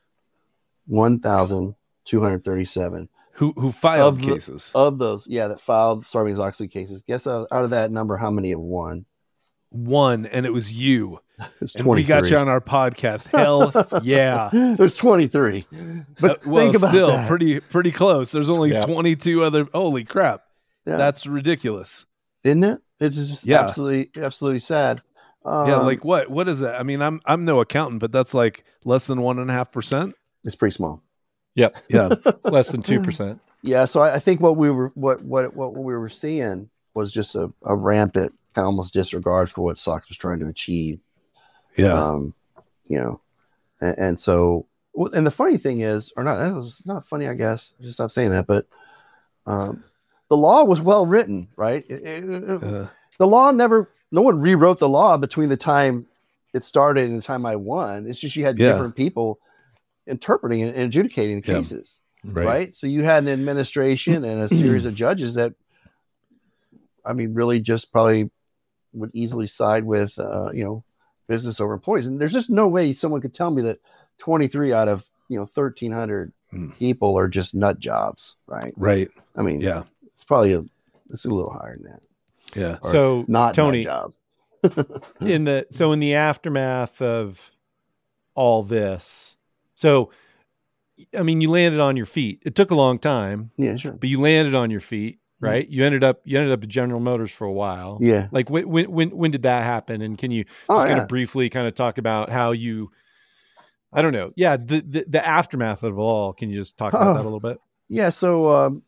1,237. Who filed cases? Of those, that filed Sarbanes-Oxley cases. Guess out of that number, how many have won? One, and it was you. It's 23. And we got you on our podcast. Hell yeah. There's 23. But think about still that. pretty close. There's only 22 other. Holy crap. Yeah. That's ridiculous. Isn't it? It's just absolutely sad. Like what is that? I mean, I'm no accountant, but that's like less than 1.5%. It's pretty small. Yep. Yeah. Less than 2%. Yeah. So I think what we were seeing was just a rampant kind of almost disregard for what SOX was trying to achieve. Yeah. And so, and the funny thing is, or not, it's not funny, I guess. I just stopped saying that, but the law was well written, right? The law no one rewrote the law between the time it started and the time I won. It's just you had different people interpreting and adjudicating the cases, right? So you had an administration and a series of judges that, I mean, really just probably would easily side with, business over employees. And there's just no way someone could tell me that 23 out of, 1,300 people are just nut jobs, right? Right. I mean, it's probably it's a little higher than that. Yeah. Or so not Tony, nut jobs. in the aftermath of all this, so I mean, you landed on your feet. It took a long time. Yeah, sure. But you landed on your feet, right? You ended up at General Motors for a while. Yeah. Like when did that happen? And can you just kind of briefly kind of talk about how you, I don't know. Yeah. The aftermath of it all. Can you just talk about that a little bit? Yeah. So,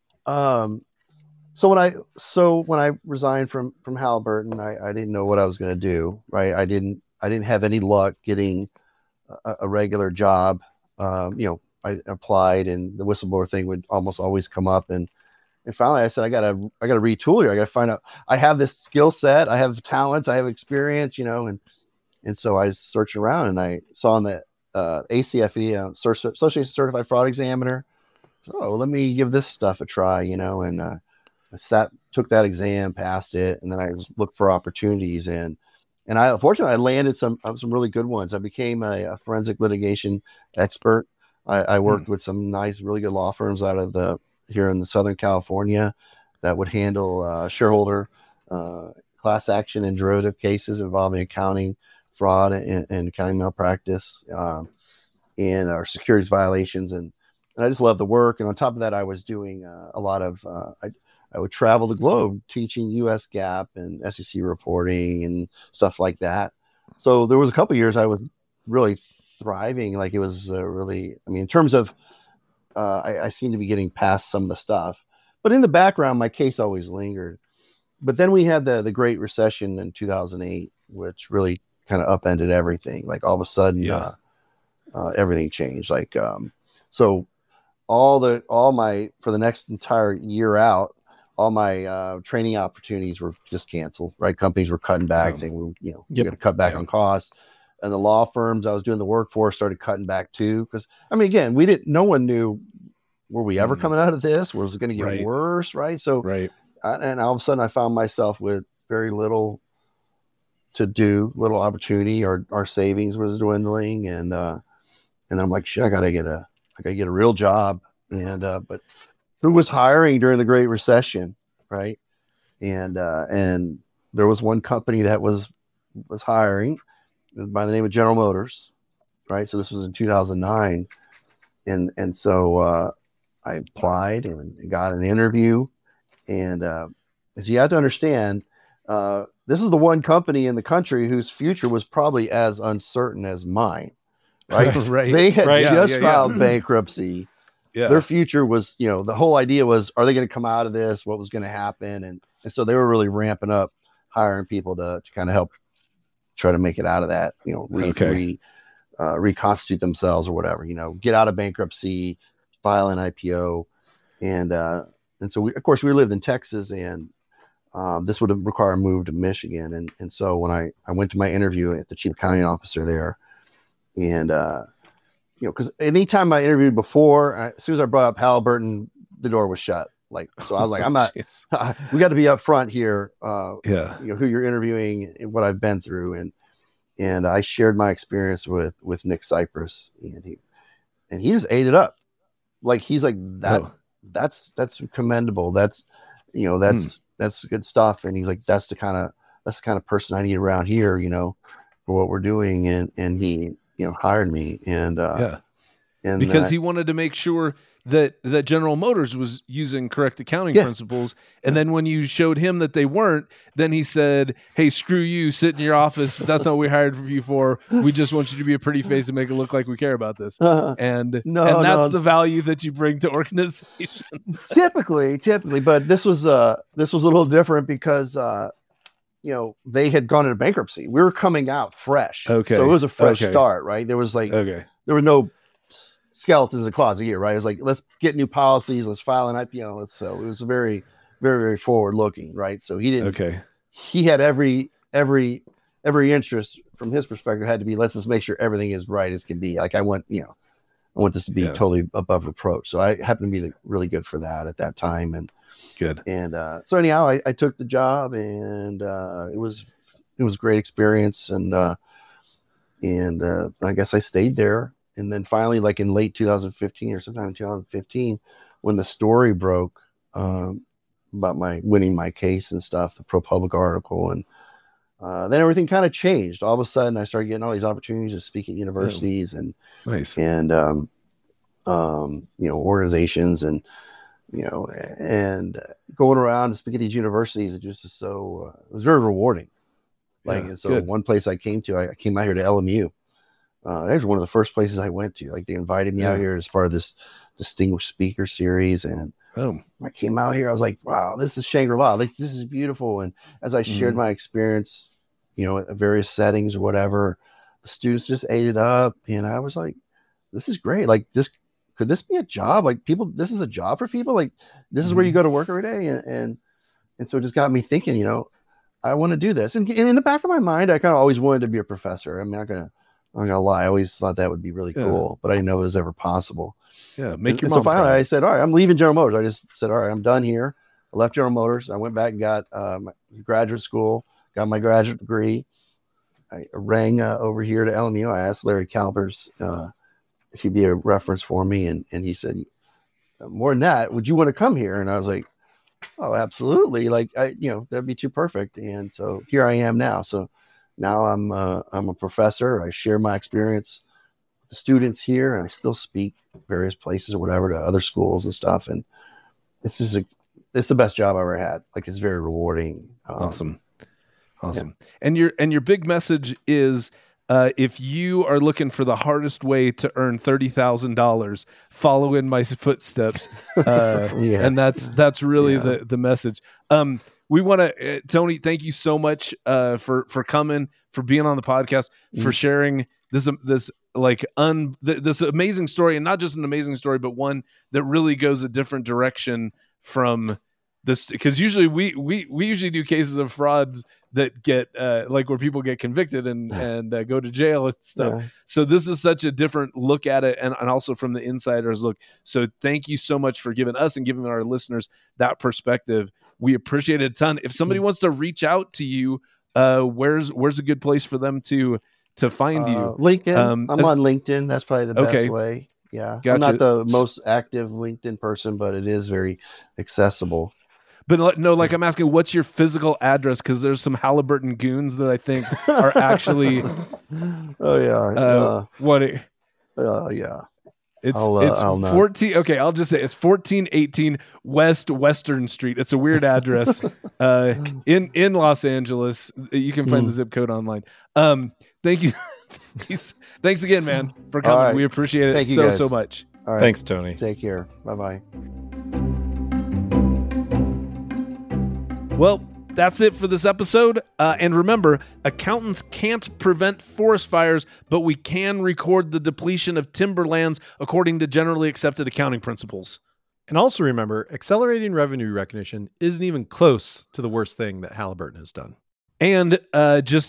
so when I resigned from Halliburton, I didn't know what I was going to do. Right. I didn't have any luck getting a regular job. I applied, and the whistleblower thing would almost always come up. And finally I said, I gotta retool here. I gotta find out, I have this skill set, I have talents, I have experience, and so I was searching around, and I saw on the ACFE, Association Certified Fraud Examiner. So let me give this stuff a try, and I took that exam, passed it, and then I just looked for opportunities, and I fortunately I landed some really good ones. I became a forensic litigation expert. I worked with some nice, really good law firms out of here in the Southern California that would handle shareholder class action and derivative cases involving accounting fraud and accounting malpractice and our securities violations. And I just love the work. And on top of that, I was doing a lot of, I would travel the globe teaching US GAAP and SEC reporting and stuff like that. So there was a couple of years I was really thriving. Like it was really, I mean, in terms of, I seem to be getting past some of the stuff, but in the background, my case always lingered. But then we had the Great Recession in 2008, which really kind of upended everything. Like all of a sudden, everything changed. Like, so all my, for the next entire year out, all my training opportunities were just canceled, right? Companies were cutting back, saying, we got to cut back on costs. And the law firms I was doing the work for started cutting back too. Because, I mean, again, no one knew, were we ever coming out of this? Was it going to get worse, right? So, and all of a sudden I found myself with very little to do, little opportunity. Our savings was dwindling. And I'm like, shit, I gotta get a real job. And, but who was hiring during the Great Recession, right? And there was one company that was hiring by the name of General Motors, right? So this was in 2009, and so I applied and got an interview, and as you have to understand, this is the one company in the country whose future was probably as uncertain as mine, right? They had just filed bankruptcy. Their future was, the whole idea was, are they going to come out of this? What was going to happen? And so they were really ramping up, hiring people to kind of help try to make it out of that, reconstitute themselves or whatever, get out of bankruptcy, file an IPO. And so we lived in Texas, and this would require a move to Michigan. And so when I went to my interview at the chief accounting officer there, and, because anytime I interviewed before, as soon as I brought up Halliburton, the door was shut. Like, so I was like, I'm not, we got to be up front here. Who you're interviewing and what I've been through. And I shared my experience with Nick Cypress, and he just ate it up. Like, he's like, that's commendable. That's good stuff. And he's like, that's the kind of person I need around here, for what we're doing. And he, hired me, and because he wanted to make sure that General Motors was using correct accounting principles. And then when you showed him that they weren't, then he said, hey, screw you, sit in your office. That's not what we hired you for. We just want you to be a pretty face and make it look like we care about this. And that's the value that you bring to organizations. Typically, but this was a little different because, they had gone into bankruptcy. We were coming out fresh. Okay. So it was a fresh start, right? There was there were no skeletons in the closet here, right? It was like, let's get new policies, let's file an IPO. So it was very, very, very forward looking, right? So he didn't, he had every interest from his perspective had to be, let's just make sure everything is right as can be. Like I want this to be totally above reproach. So I happened to be really good for that at that time. And so anyhow, I took the job, and it was a great experience. And I guess I stayed there. And then finally, like in late 2015 or sometime in 2015, when the story broke about my winning my case and stuff, the ProPublica article, and then everything kind of changed. All of a sudden, I started getting all these opportunities to speak at universities and organizations, and and going around to speak at these universities. It just is so it was very rewarding. One place I came to, I came out here to LMU. That was one of the first places I went to. Like, they invited me out here as part of this distinguished speaker series. And I came out here, I was like, wow, this is Shangri-La. This is beautiful. And as I shared my experience, at various settings or whatever, the students just ate it up. And I was like, this is great. Like, could this be a job? Like, this is a job for people. Like, this is where you go to work every day. And so it just got me thinking, I want to do this. And in the back of my mind, I kind of always wanted to be a professor. I'm not gonna lie. I always thought that would be really cool, but I didn't know it was ever possible. Yeah, make your mom. So finally, proud. I said, "All right, I'm leaving General Motors." I just said, "All right, I'm done here." I left General Motors. I went back and got my graduate school, got my graduate degree. I rang over here to LMU. I asked Larry Calvers if he'd be a reference for me. And he said, more than that, would you want to come here? And I was like, oh, absolutely. Like, that'd be too perfect. And so here I am now. So now I'm a professor. I share my experience with the students here, and I still speak various places or whatever to other schools and stuff. And it's the best job I ever had. Like, it's very rewarding. Awesome. Yeah. And your big message is, if you are looking for the hardest way to earn $30,000, follow in my footsteps. And that's really the message. We want to, Tony, thank you so much for coming, for being on the podcast, for sharing this amazing story, and not just an amazing story, but one that really goes a different direction from this. Because usually we usually do cases of frauds that get where people get convicted and go to jail and stuff. Yeah. So this is such a different look at it, and also from the insider's look. So thank you so much for giving us and giving our listeners that perspective. We appreciate it a ton. If somebody wants to reach out to you, where's a good place for them to find you? LinkedIn. I'm on LinkedIn. That's probably the best way. Yeah. Gotcha. I'm not the most active LinkedIn person, but it is very accessible. But no, like, I'm asking, what's your physical address? Because there's some Halliburton goons that I think are actually. Oh yeah. Yeah. It's 14. Okay, I'll just say it's 1418 West Western Street. It's a weird address in Los Angeles. You can find the zip code online. Thank you. Thanks again, man, for coming. Right. We appreciate it so much. All right. Thanks, Tony. Take care. Bye-bye. Well, that's it for this episode. And remember, accountants can't prevent forest fires, but we can record the depletion of timberlands according to generally accepted accounting principles. And also remember, accelerating revenue recognition isn't even close to the worst thing that Halliburton has done. And just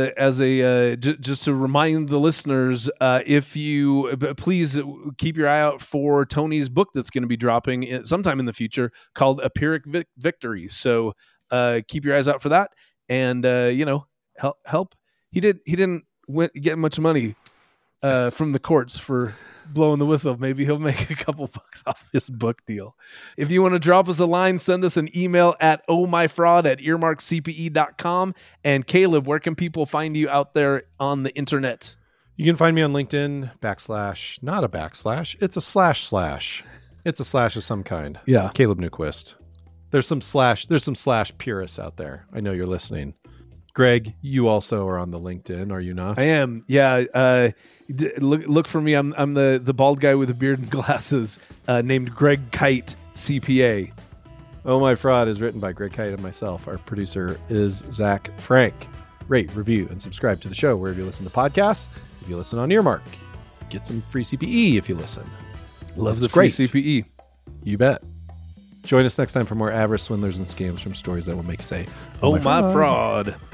to remind the listeners, if you please keep your eye out for Tony's book that's going to be dropping sometime in the future called A Pyrrhic Victory. So keep your eyes out for that, and help. He didn't get much money from the courts for blowing the whistle. Maybe he'll make a couple bucks off his book deal. If you want to drop us a line, send us an email at ohmyfraud@earmarkcpe.com. And Caleb, where can people find you out there on the internet? You can find me on LinkedIn, / not a backslash. It's a // It's a slash of some kind. Yeah. Caleb Newquist. There's some slash purists out there. I know you're listening. Greg, you also are on the LinkedIn, are you not? I am. Yeah. Look for me. I'm the bald guy with a beard and glasses, named Greg Kite, CPA. Oh My Fraud is written by Greg Kite and myself. Our producer is Zach Frank. Rate, review, and subscribe to the show wherever you listen to podcasts. If you listen on Earmark, get some free CPE if you listen. Love the free CPE. You bet. Join us next time for more avarice, swindlers, and scams from stories that will make you say, "Oh my fraud."